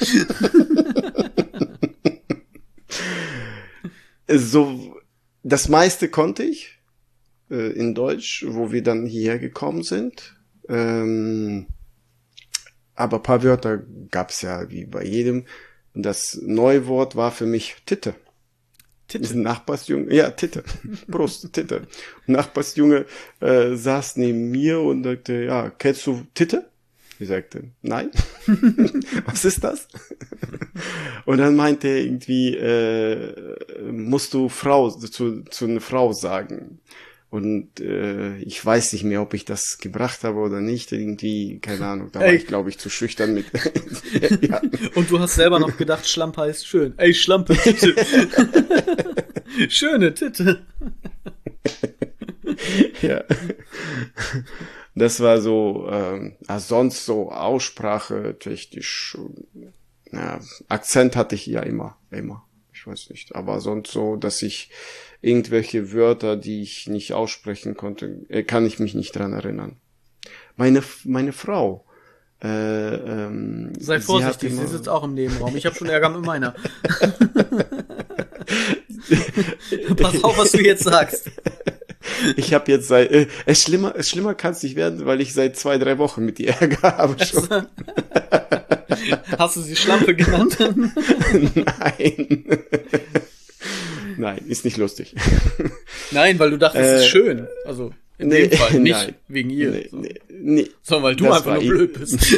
So, das meiste konnte ich äh, in Deutsch, wo wir dann hierher gekommen sind. Ähm, aber ein paar Wörter gab's ja wie bei jedem. Und das neue Wort war für mich Titte. Titte. Ein Nachbarsjunge, ja, Titte. Prost, Titte. Und Nachbarsjunge äh, saß neben mir und sagte, ja, kennst du Titte? Ich sagte, nein. Was ist das? Und dann meinte er irgendwie, äh, musst du Frau zu, zu einer Frau sagen. Und äh, ich weiß nicht mehr, ob ich das gebracht habe oder nicht. Irgendwie, keine Ahnung, da war Ey. ich, glaube ich, zu schüchtern mit. Ja. Und du hast selber noch gedacht, Schlampe heißt schön. Ey, Schlampe, Titte. Schöne Titte. Ja. Das war so, ähm, also sonst so Aussprache technisch, ja, Akzent hatte ich ja immer, immer. Ich weiß nicht, aber sonst so, dass ich irgendwelche Wörter, die ich nicht aussprechen konnte, äh, kann ich mich nicht dran erinnern. Meine, meine Frau, äh, ähm, Sei sie vorsichtig, hat sie immer- sitzt auch im Nebenraum. Ich habe schon Ärger mit meiner. Pass auf, was du jetzt sagst. Ich habe jetzt seit, äh, es schlimmer, es schlimmer kann es nicht werden, weil ich seit zwei, drei Wochen mit ihr Ärger habe schon. Hast du sie Schlampe genannt? Nein. Nein, ist nicht lustig. Nein, weil du dachtest, es ist Äh, schön. Also in nee, dem Fall nicht nein. wegen ihr, Nee, so. nee, nee. sondern weil du Das einfach war nur i- blöd bist.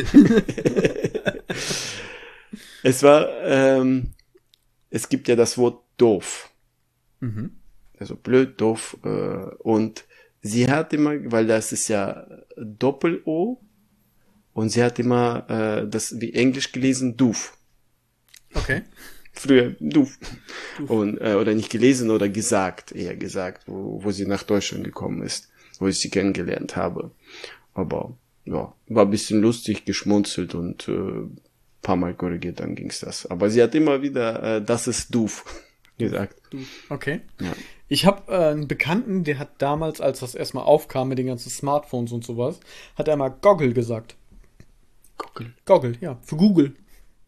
Es war, ähm, es gibt ja das Wort doof. Mhm. Also blöd, doof. Äh, und sie hat immer, weil das ist ja Doppel-O, und sie hat immer äh, das wie Englisch gelesen, doof. Okay. Früher doof. Und, äh, oder nicht gelesen oder gesagt, eher gesagt, wo, wo sie nach Deutschland gekommen ist, wo ich sie kennengelernt habe. Aber ja, war ein bisschen lustig, geschmunzelt und äh, paar Mal korrigiert, dann ging's das. Aber sie hat immer wieder, äh, das ist doof gesagt. Du. Okay. Ja. Ich habe äh, einen Bekannten, der hat damals, als das erstmal aufkam mit den ganzen Smartphones und sowas, hat er mal Goggle gesagt. Goggle? Goggle, ja, für Google.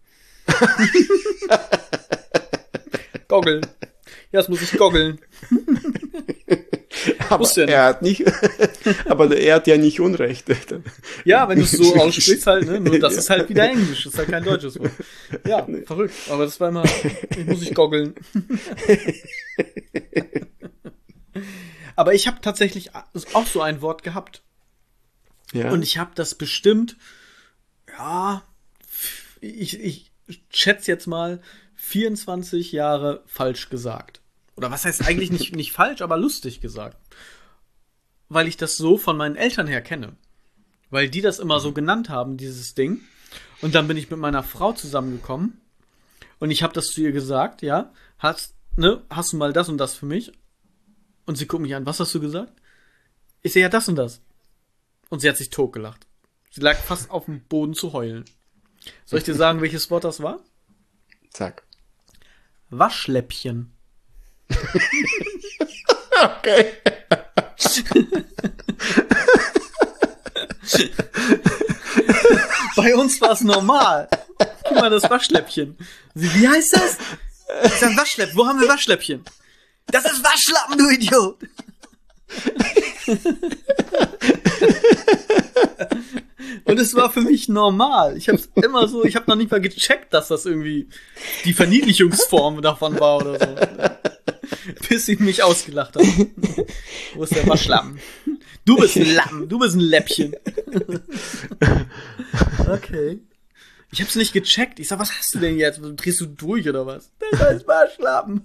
Goggle. Ja, das muss ich goggeln. Aber Wusste er er hat nicht, aber er hat ja nicht Unrecht. Ja, wenn du es so aussprichst halt, ne? Nur das ist halt wieder Englisch, das ist halt kein deutsches Wort. Ja, nee. Verrückt. Aber das war immer, ich muss ich goggeln. Aber ich habe tatsächlich auch so ein Wort gehabt. Ja. Und ich habe das bestimmt, ja, ich, ich schätze jetzt mal vierundzwanzig Jahre falsch gesagt. Oder was heißt eigentlich nicht, nicht falsch, aber lustig gesagt. Weil ich das so von meinen Eltern her kenne. Weil die das immer so genannt haben, dieses Ding. Und dann bin ich mit meiner Frau zusammengekommen. Und ich habe das zu ihr gesagt, ja. Hast, ne, hast du mal das und das für mich? Und sie guckt mich an, was hast du gesagt? Ich sehe ja das und das. Und sie hat sich totgelacht. Sie lag fast auf dem Boden zu heulen. Soll ich dir sagen, welches Wort das war? Sag. Waschläppchen. Okay. Bei uns war es normal. Guck mal, das Waschläppchen. Sie, wie heißt das? Das ist ein Waschläppchen. Wo haben wir Waschläppchen? Das ist Waschlappen, du Idiot. Und es war für mich normal. Ich habe es immer so, ich habe noch nicht mal gecheckt, dass das irgendwie die Verniedlichungsform davon war oder so. Bis sie mich ausgelacht hat. Wo ist der Waschlappen? Du bist ein Lappen, du bist ein Läppchen. Okay. Ich hab's nicht gecheckt. Ich sag, was hast du denn jetzt? Drehst du durch oder was? Das heißt Waschlappen.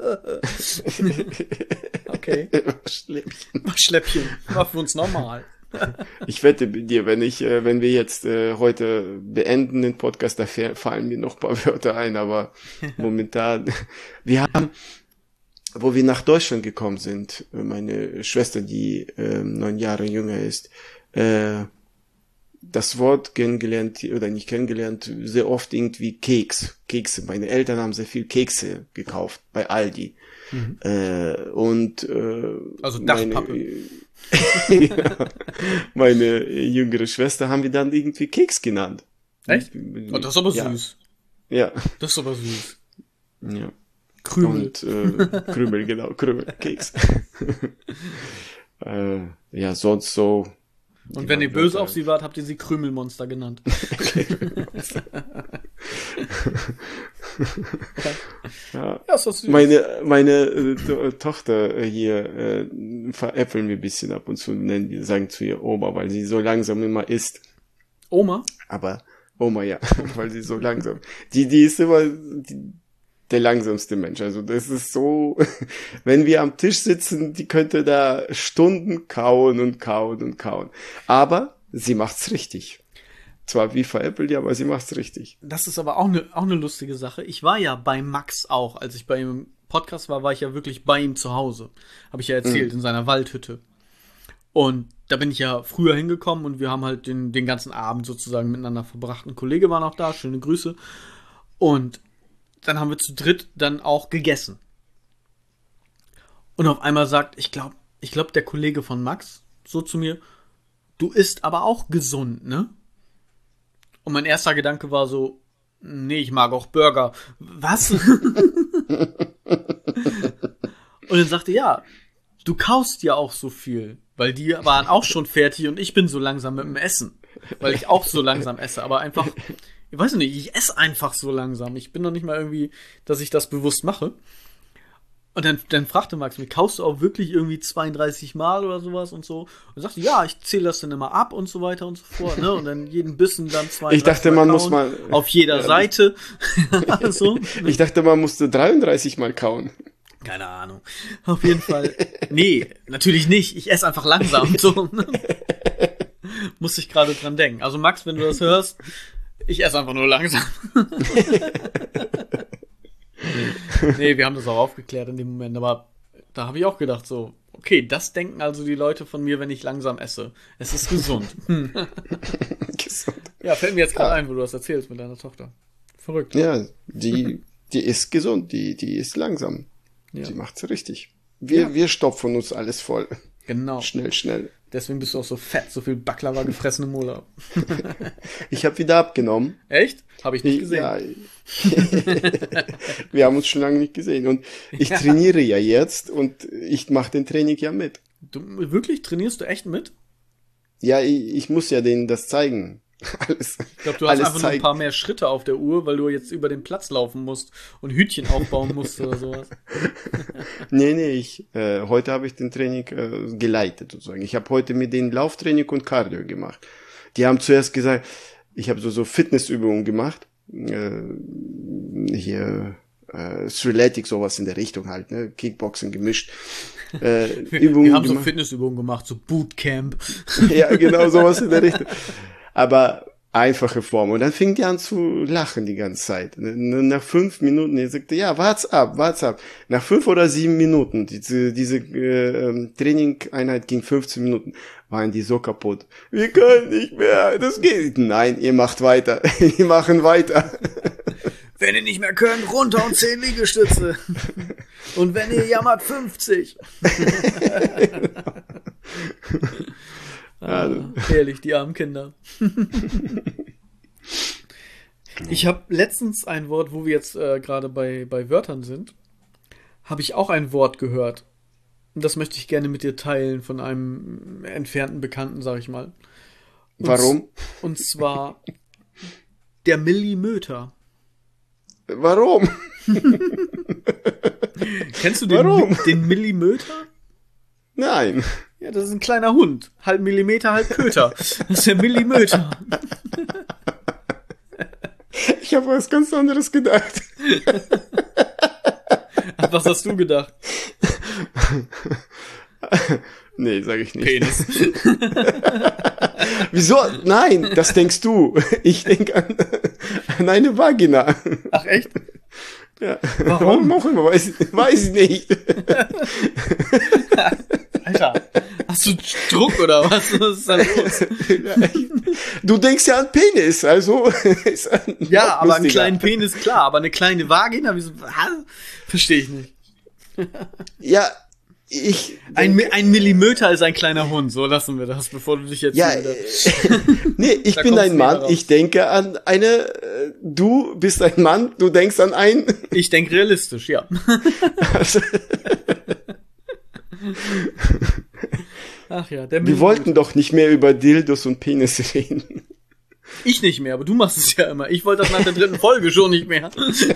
Okay. Waschläppchen. Waschläppchen. War für uns normal. Ich wette mit dir, wenn ich, äh, wenn wir jetzt äh, heute beenden den Podcast, da fallen mir noch ein paar Wörter ein, aber momentan, wir haben, wo wir nach Deutschland gekommen sind, meine Schwester, die äh, neun Jahre jünger ist, äh, das Wort kennengelernt, oder nicht kennengelernt, sehr oft irgendwie Keks, Kekse. Meine Eltern haben sehr viel Kekse gekauft bei Aldi. Mhm. Äh, und äh, also Dachpappe. Meine, ja, meine jüngere Schwester haben wir dann irgendwie Keks genannt. Echt? Oh, das ist aber ja. süß. Ja. Das ist aber süß. Ja. Krümel. Und äh, Krümel, genau, Krümel, Keks. äh, ja, sonst so. Und wenn ihr böse auf sie wart, habt ihr sie Krümelmonster genannt. Ja. Ja, ist das süß. Meine, meine äh, Tochter hier äh, veräppeln wir ein bisschen ab und zu, nennen die, sagen zu ihr Oma, weil sie so langsam immer isst. Oma? Aber Oma, ja, weil sie so langsam. Die, die ist immer die, der langsamste Mensch. Also das ist so, wenn wir am Tisch sitzen, die könnte da Stunden kauen und kauen und kauen. Aber sie macht's richtig. Zwar wie veräppelt, ja, aber sie macht's richtig. Das ist aber auch eine auch eine lustige Sache. Ich war ja bei Max auch. Als ich bei ihm im Podcast war, war ich ja wirklich bei ihm zu Hause. Habe ich ja erzählt, mhm. in seiner Waldhütte. Und da bin ich ja früher hingekommen und wir haben halt den, den ganzen Abend sozusagen miteinander verbracht. Ein Kollege war noch da, schöne Grüße. Und dann haben wir zu dritt dann auch gegessen. Und auf einmal sagt, ich glaube, ich glaube, der Kollege von Max so zu mir, du isst aber auch gesund, ne? Und mein erster Gedanke war so, nee, ich mag auch Burger. Was? Und dann sagte, ja, du kaust ja auch so viel, weil die waren auch schon fertig und ich bin so langsam mit dem Essen, weil ich auch so langsam esse, aber einfach, ich weiß nicht, ich esse einfach so langsam. Ich bin noch nicht mal irgendwie, dass ich das bewusst mache. Und dann, dann fragte Max mich, kaust du auch wirklich irgendwie zweiunddreißig Mal oder sowas und so? Und sagte, ja, ich zähle das dann immer ab und so weiter und so fort, ne? Und dann jeden Bissen dann zweiunddreißig Ich dachte, Mal man kauen, muss mal auf jeder ja, Seite. so. Ich dachte, man musste dreiunddreißig Mal kauen. Keine Ahnung. Auf jeden Fall. Nee, natürlich nicht. Ich esse einfach langsam. So. Muss ich gerade dran denken. Also Max, wenn du das hörst, ich esse einfach nur langsam. Nee, wir haben das auch aufgeklärt in dem Moment, aber da habe ich auch gedacht so, okay, das denken also die Leute von mir, wenn ich langsam esse. Es ist gesund. Hm. Gesund. Ja, fällt mir jetzt gerade ja. ein, wo du das erzählst mit deiner Tochter. Verrückt. Ja, die, die ist gesund, die, die ist langsam. Ja. Die macht's richtig. Wir, Ja. wir stopfen uns alles voll. Genau. Schnell, schnell. Deswegen bist du auch so fett, so viel Baklava gefressen im Urlaub. Ich habe wieder abgenommen. Echt? Habe ich nicht gesehen. Ja. Wir haben uns schon lange nicht gesehen. Und ich Ja. trainiere ja jetzt und ich mache den Training ja mit. Du, wirklich? Trainierst du echt mit? Ja, ich, ich muss ja denen das zeigen. Alles. Ich glaube, du hast alles einfach nur ein zeigen. paar mehr Schritte auf der Uhr, weil du jetzt über den Platz laufen musst und Hütchen aufbauen musst oder sowas. Nee, nee, ich, äh, heute habe ich den Training äh, geleitet sozusagen. Ich habe heute mit denen Lauftraining und Cardio gemacht. Die haben zuerst gesagt, ich habe so, so Fitnessübungen gemacht. Äh, hier, äh, Freeletics, sowas in der Richtung halt, ne? Kickboxen gemischt. Äh, Übungen Wir haben so gemacht. Fitnessübungen gemacht, so Bootcamp. Ja, genau, sowas in der Richtung. Aber einfache Form. Und dann fing die an zu lachen die ganze Zeit. Nach fünf Minuten, er sagte, ja, wart's ab, wart's ab. Nach fünf oder sieben Minuten, diese, diese äh, Trainingeinheit ging fünfzehn Minuten, waren die so kaputt. Wir können nicht mehr, das geht. Nein, ihr macht weiter. Wir machen weiter. Wenn ihr nicht mehr könnt, runter und zehn Liegestütze. Und wenn ihr jammert, fünfzig. Ah, ehrlich, die armen Kinder. Ich habe letztens ein Wort, wo wir jetzt äh, gerade bei, bei Wörtern sind, habe ich auch ein Wort gehört. Und das möchte ich gerne mit dir teilen von einem entfernten Bekannten, sag ich mal. Und Warum? z- Und zwar der Millimeter. Warum? Kennst du den, Warum? Mi- den Millimeter? Nein. Ja, das ist ein kleiner Hund. Halb Millimeter, halb Köter. Das ist der Millimeter. Ich habe was ganz anderes gedacht. Was hast du gedacht? Nee, sage ich nicht. Penis. Wieso? Nein, das denkst du. Ich denke an, an eine Vagina. Ach echt? Ja. Warum? Auch immer, weiß, weiß ich nicht. Alter, hast du Druck oder was? Was ist da los? Du denkst ja an Penis, also ist an Ja, aber einen lustiger. kleinen Penis, klar. Aber eine kleine Vagina, wieso? Verstehe ich nicht. Ja, ich. Ein, Mi- ein Millimeter ist ein kleiner Hund. So lassen wir das, bevor du dich jetzt Ja, wieder... äh, nee, ich Da bin kommst ein du Mann, wieder raus. ich denke an eine, äh, du bist ein Mann, du denkst an ein. Ich denke realistisch, ja. Also, Ach ja, der wir Millimeter. wollten doch nicht mehr über Dildos und Penis reden. Ich nicht mehr, aber du machst es ja immer. Ich wollte das nach der dritten Folge schon nicht mehr.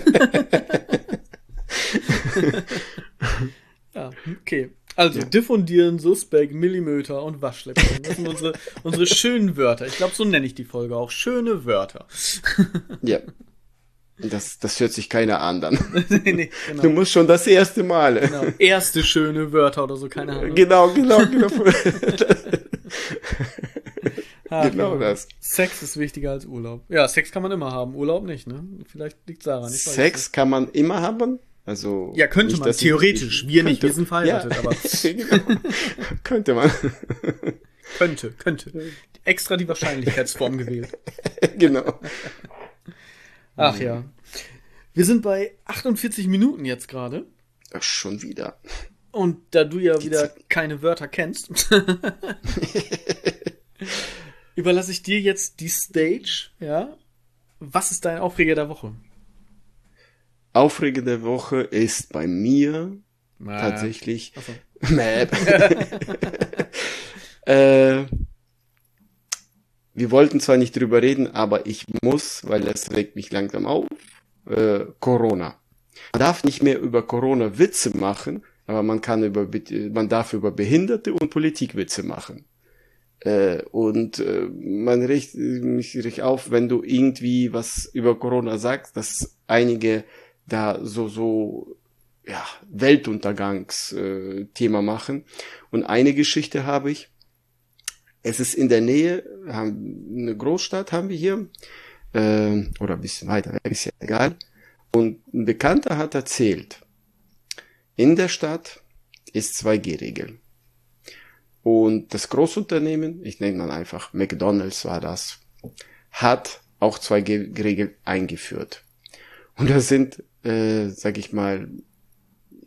Ja, okay. Also, Ja. diffundieren, Suspekt, Millimeter und Waschläppchen. Das sind unsere, unsere schönen Wörter. Ich glaube, so nenne ich die Folge auch. Schöne Wörter. Ja. Das, das hört sich keiner an dann. nee, nee, Du genau. musst schon das erste Mal. genau. Erste schöne Wörter oder so, keine Ahnung. Genau, genau, genau. Ah, genau das. Sex ist wichtiger als Urlaub. Ja, Sex kann man immer haben, Urlaub nicht, ne? Vielleicht liegt's daran. Ich weiß Sex kann man immer haben. Also nicht. Ja, könnte nicht, man, dass ich- theoretisch. Wir nicht, könnte. wir sind verheiratet, Ja. aber Genau. Könnte man. könnte, könnte. Extra die Wahrscheinlichkeitsform gewählt. Genau. Ach ja. Wir sind bei achtundvierzig Minuten jetzt gerade. Ach, schon wieder. Und da du ja Die wieder Zeit- keine Wörter kennst, überlasse ich dir jetzt die Stage, ja? Was ist dein Aufreger der Woche? Aufreger der Woche ist bei mir tatsächlich Ach so. Mäh. äh, wir wollten zwar nicht drüber reden, aber ich muss, weil das regt mich langsam auf, äh, Corona. Man darf nicht mehr über Corona Witze machen, aber man kann über, man darf über Behinderte und Politik Witze machen. Äh, und äh, man regt mich richtig auf, wenn du irgendwie was über Corona sagst, dass einige da so, so, ja, Weltuntergangsthema äh, Thema machen. Und eine Geschichte habe ich. Es ist in der Nähe, haben, eine Großstadt haben wir hier, äh, oder ein bisschen weiter weg, ist ja egal. Und ein Bekannter hat erzählt, in der Stadt ist zwei G Regel. Und das Großunternehmen, ich nenne mal einfach, McDonald's war das, hat auch zwei G Regel eingeführt. Und das sind, äh, sag ich mal,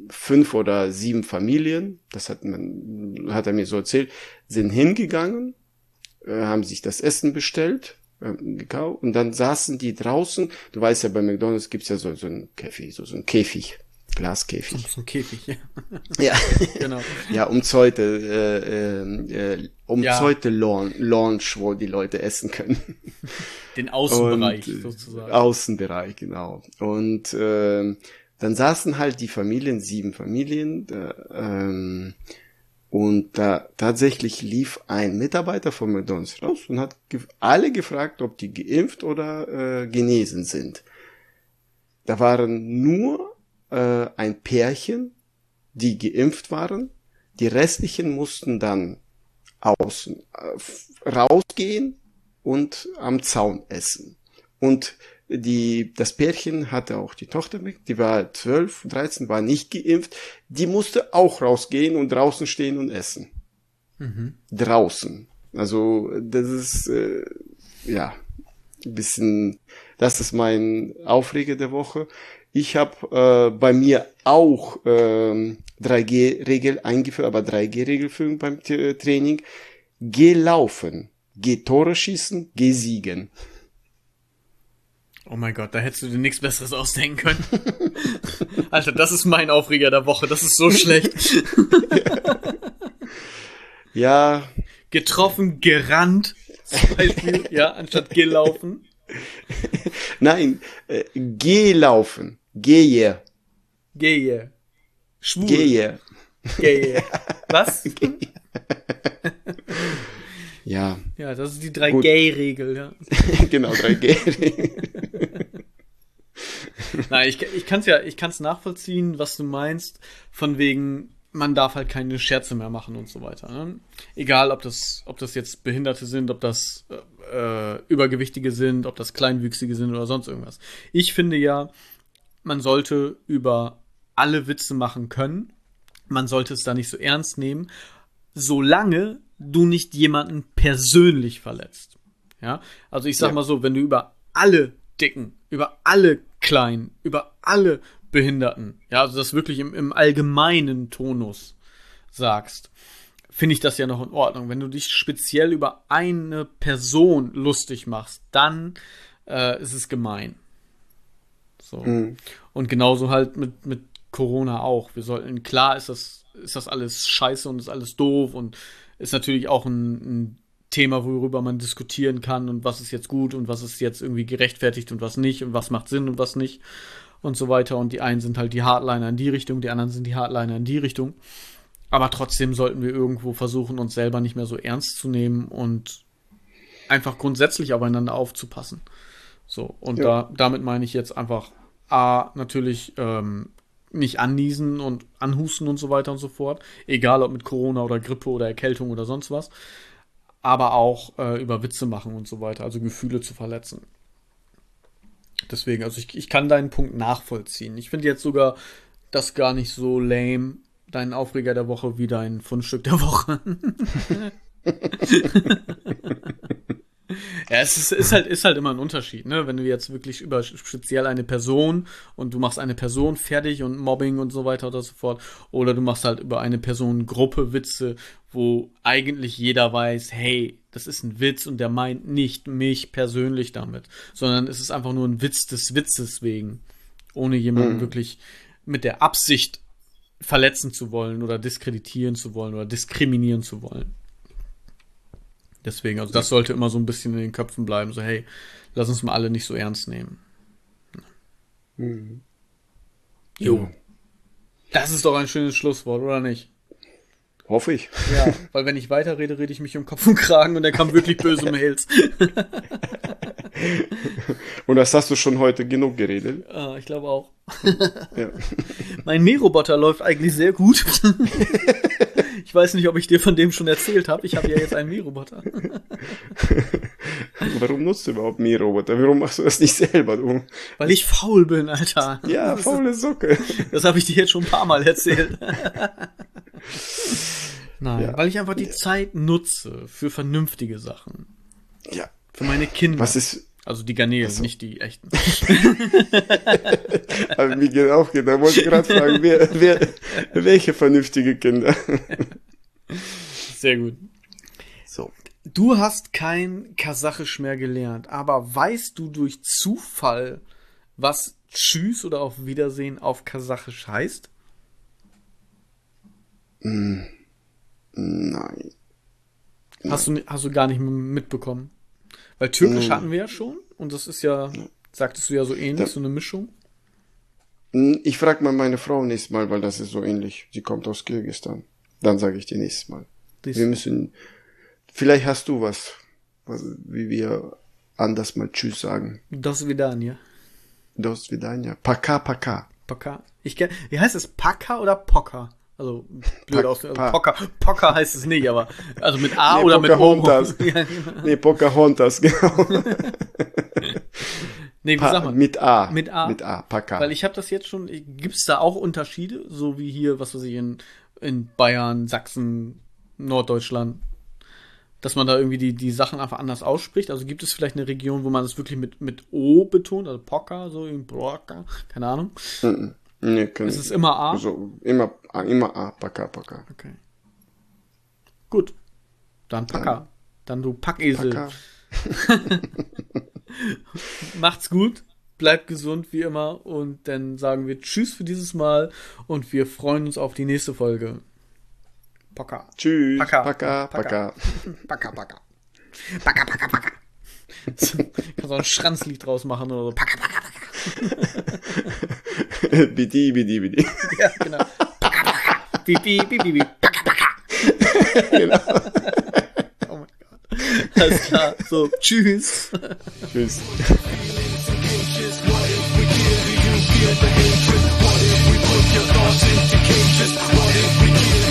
fünf oder sieben Familien, das hat man, hat er mir so erzählt, sind hingegangen, äh, haben sich das Essen bestellt, äh, gekauft, und dann saßen die draußen. Du weißt ja, bei McDonald's gibt's ja so, so ein Käfig, so, so ein Käfig. Glaskäfig. So, so ein Käfig, ja. Ja, genau. Ja, umzäunte, äh, äh, umzäunte ja. Launch, Launch, wo die Leute essen können. Den Außenbereich und, sozusagen. Außenbereich, genau. Und äh, dann saßen halt die Familien, sieben Familien, äh, ähm, und da tatsächlich lief ein Mitarbeiter von McDonald's raus und hat ge- alle gefragt, ob die geimpft oder äh, genesen sind. Da waren nur äh, ein Pärchen, die geimpft waren. Die restlichen mussten dann außen äh, rausgehen und am Zaun essen. Und die, das Pärchen hatte auch die Tochter mit, die war zwölf, dreizehn, war nicht geimpft. Die musste auch rausgehen und draußen stehen und essen. Mhm. Draußen. Also, das ist, äh, ja, ein bisschen, das ist mein Aufreger der Woche. Ich habe äh, bei mir auch ähm, drei G Regel eingeführt, aber drei G Regelführung beim T- Training. Geh laufen, geh Tore schießen, geh siegen. Oh mein Gott, da hättest du dir nichts Besseres ausdenken können. Alter, das ist mein Aufreger der Woche, das ist so schlecht. Ja. Getroffen, gerannt, zum Beispiel, ja, anstatt gelaufen. Nein, äh, geh laufen. Gehe. Gehe. Schwul. Gehe. Gehe. Was? Ja. Ja, das ist die drei Gay-Regel, ja. Genau, drei Gay-Regel. Nein, ich, ich kann's ja, ich kann's nachvollziehen, was du meinst, von wegen, man darf halt keine Scherze mehr machen und so weiter. Ne? Egal, ob das, ob das jetzt Behinderte sind, ob das äh, Übergewichtige sind, ob das Kleinwüchsige sind oder sonst irgendwas. Ich finde ja, man sollte über alle Witze machen können. Man sollte es da nicht so ernst nehmen, solange du nicht jemanden persönlich verletzt. Ja, also ich sag ja. mal so, wenn du über alle Dicken, über alle Kleinen, über alle Behinderten, ja, also das wirklich im, im allgemeinen Tonus sagst, finde ich das ja noch in Ordnung. Wenn du dich speziell über eine Person lustig machst, dann äh, ist es gemein. So. Mhm. Und genauso halt mit, mit Corona auch. Wir sollten, klar ist das, ist das alles scheiße und ist alles doof und ist natürlich auch ein, ein Thema, worüber man diskutieren kann und was ist jetzt gut und was ist jetzt irgendwie gerechtfertigt und was nicht und was macht Sinn und was nicht und so weiter. Und die einen sind halt die Hardliner in die Richtung, die anderen sind die Hardliner in die Richtung. Aber trotzdem sollten wir irgendwo versuchen, uns selber nicht mehr so ernst zu nehmen und einfach grundsätzlich aufeinander aufzupassen. So, und ja. da, damit meine ich jetzt einfach A, natürlich ähm, nicht anniesen und anhusten und so weiter und so fort. Egal ob mit Corona oder Grippe oder Erkältung oder sonst was. Aber auch äh, über Witze machen und so weiter, also Gefühle zu verletzen. Deswegen, also ich, ich kann deinen Punkt nachvollziehen. Ich finde jetzt sogar das gar nicht so lame, deinen Aufreger der Woche, wie dein Fundstück der Woche. Ja, es ist, ist, halt, ist halt immer ein Unterschied, ne? Wenn du jetzt wirklich über speziell eine Person und du machst eine Person fertig und Mobbing und so weiter oder so fort, oder du machst halt über eine Personengruppe Witze, wo eigentlich jeder weiß, hey, das ist ein Witz und der meint nicht mich persönlich damit, sondern es ist einfach nur ein Witz des Witzes wegen, ohne jemanden mhm. wirklich mit der Absicht verletzen zu wollen oder diskreditieren zu wollen oder diskriminieren zu wollen. Deswegen, also das sollte immer so ein bisschen in den Köpfen bleiben. So, hey, lass uns mal alle nicht so ernst nehmen. Mhm. Jo. Das ist doch ein schönes Schlusswort, oder nicht? Hoffe ich. Ja, weil wenn ich weiterrede, rede ich mich um Kopf und Kragen und dann kamen wirklich böse Mails. Und das hast du schon heute genug geredet? Ah, ich glaube auch. Ja. Mein Mähroboter läuft eigentlich sehr gut. Ich weiß nicht, ob ich dir von dem schon erzählt habe. Ich habe ja jetzt einen Mähroboter. Warum nutzt du überhaupt Mähroboter? Warum machst du das nicht selber? Du? Weil ich faul bin, Alter. Ja, faule Socke. Das habe ich dir jetzt schon ein paar Mal erzählt. Nein, ja. Weil ich einfach die Zeit nutze für vernünftige Sachen. Ja. Für meine Kinder. Was ist, Also die Garnelen, Also. nicht die echten. Aber mir geht auch, da wollte ich gerade fragen, wer, wer, welche vernünftige Kinder? Sehr gut. So. Du hast kein Kasachisch mehr gelernt, aber weißt du durch Zufall, was Tschüss oder auf Wiedersehen auf Kasachisch heißt? Mm, nein. Hast du, hast du gar nicht mitbekommen? Weil Türkisch Mm. hatten wir ja schon und das ist ja, sagtest du ja so ähnlich, Da- so eine Mischung. Ich frage mal meine Frau nächstes Mal, weil das ist so ähnlich. Sie kommt aus Kirgisistan. Dann sage ich dir nächstes Mal. Das- Wir müssen, vielleicht hast du was, was wie wir anders mal Tschüss sagen. Das Vidania. Do svidania. Paka, paka. Paka. Ich kenn, wie heißt es? Paka oder Pocker? Also, blöd Pak- aus. Also Pa- Pocker. Pocker heißt es nicht, aber, also mit A Nee, oder mit O. Pocahontas. Ja, genau. Nee, Pocahontas, genau. Nee, wie Pa sagt man? mit A. Mit A. Mit A, Paka. Weil ich habe das jetzt schon, gibt's da auch Unterschiede? So wie hier, was weiß ich, in, in Bayern, Sachsen, Norddeutschland? Dass man da irgendwie die, die Sachen einfach anders ausspricht? Also gibt es vielleicht eine Region, wo man das wirklich mit, mit O betont? Also Pocker, so in Pocker, keine Ahnung. Mhm. Nee, können, Es ist immer A? So, immer, A, immer A, Paka, Paka. Okay. Gut. Dann Packer. Dann du Packesel. Paka. Macht's gut. Bleibt gesund wie immer. Und dann sagen wir Tschüss für dieses Mal. Und wir freuen uns auf die nächste Folge. Packer. Tschüss. Paka. Paka, Paka. Paka. Packer, Packer. Packer, Packer, Packer. Kannst auch ein Schranzlied draus machen oder so. Packer, Packer, Packer. Bidi, bidi, bidi. Ja, genau. Packer, Packer. Bibi, bibi, bibi. Packer, Packer. Genau. Oh mein Gott. Alles klar. So, tschüss. Tschüss. What if we put your thoughts into cages? What if we kill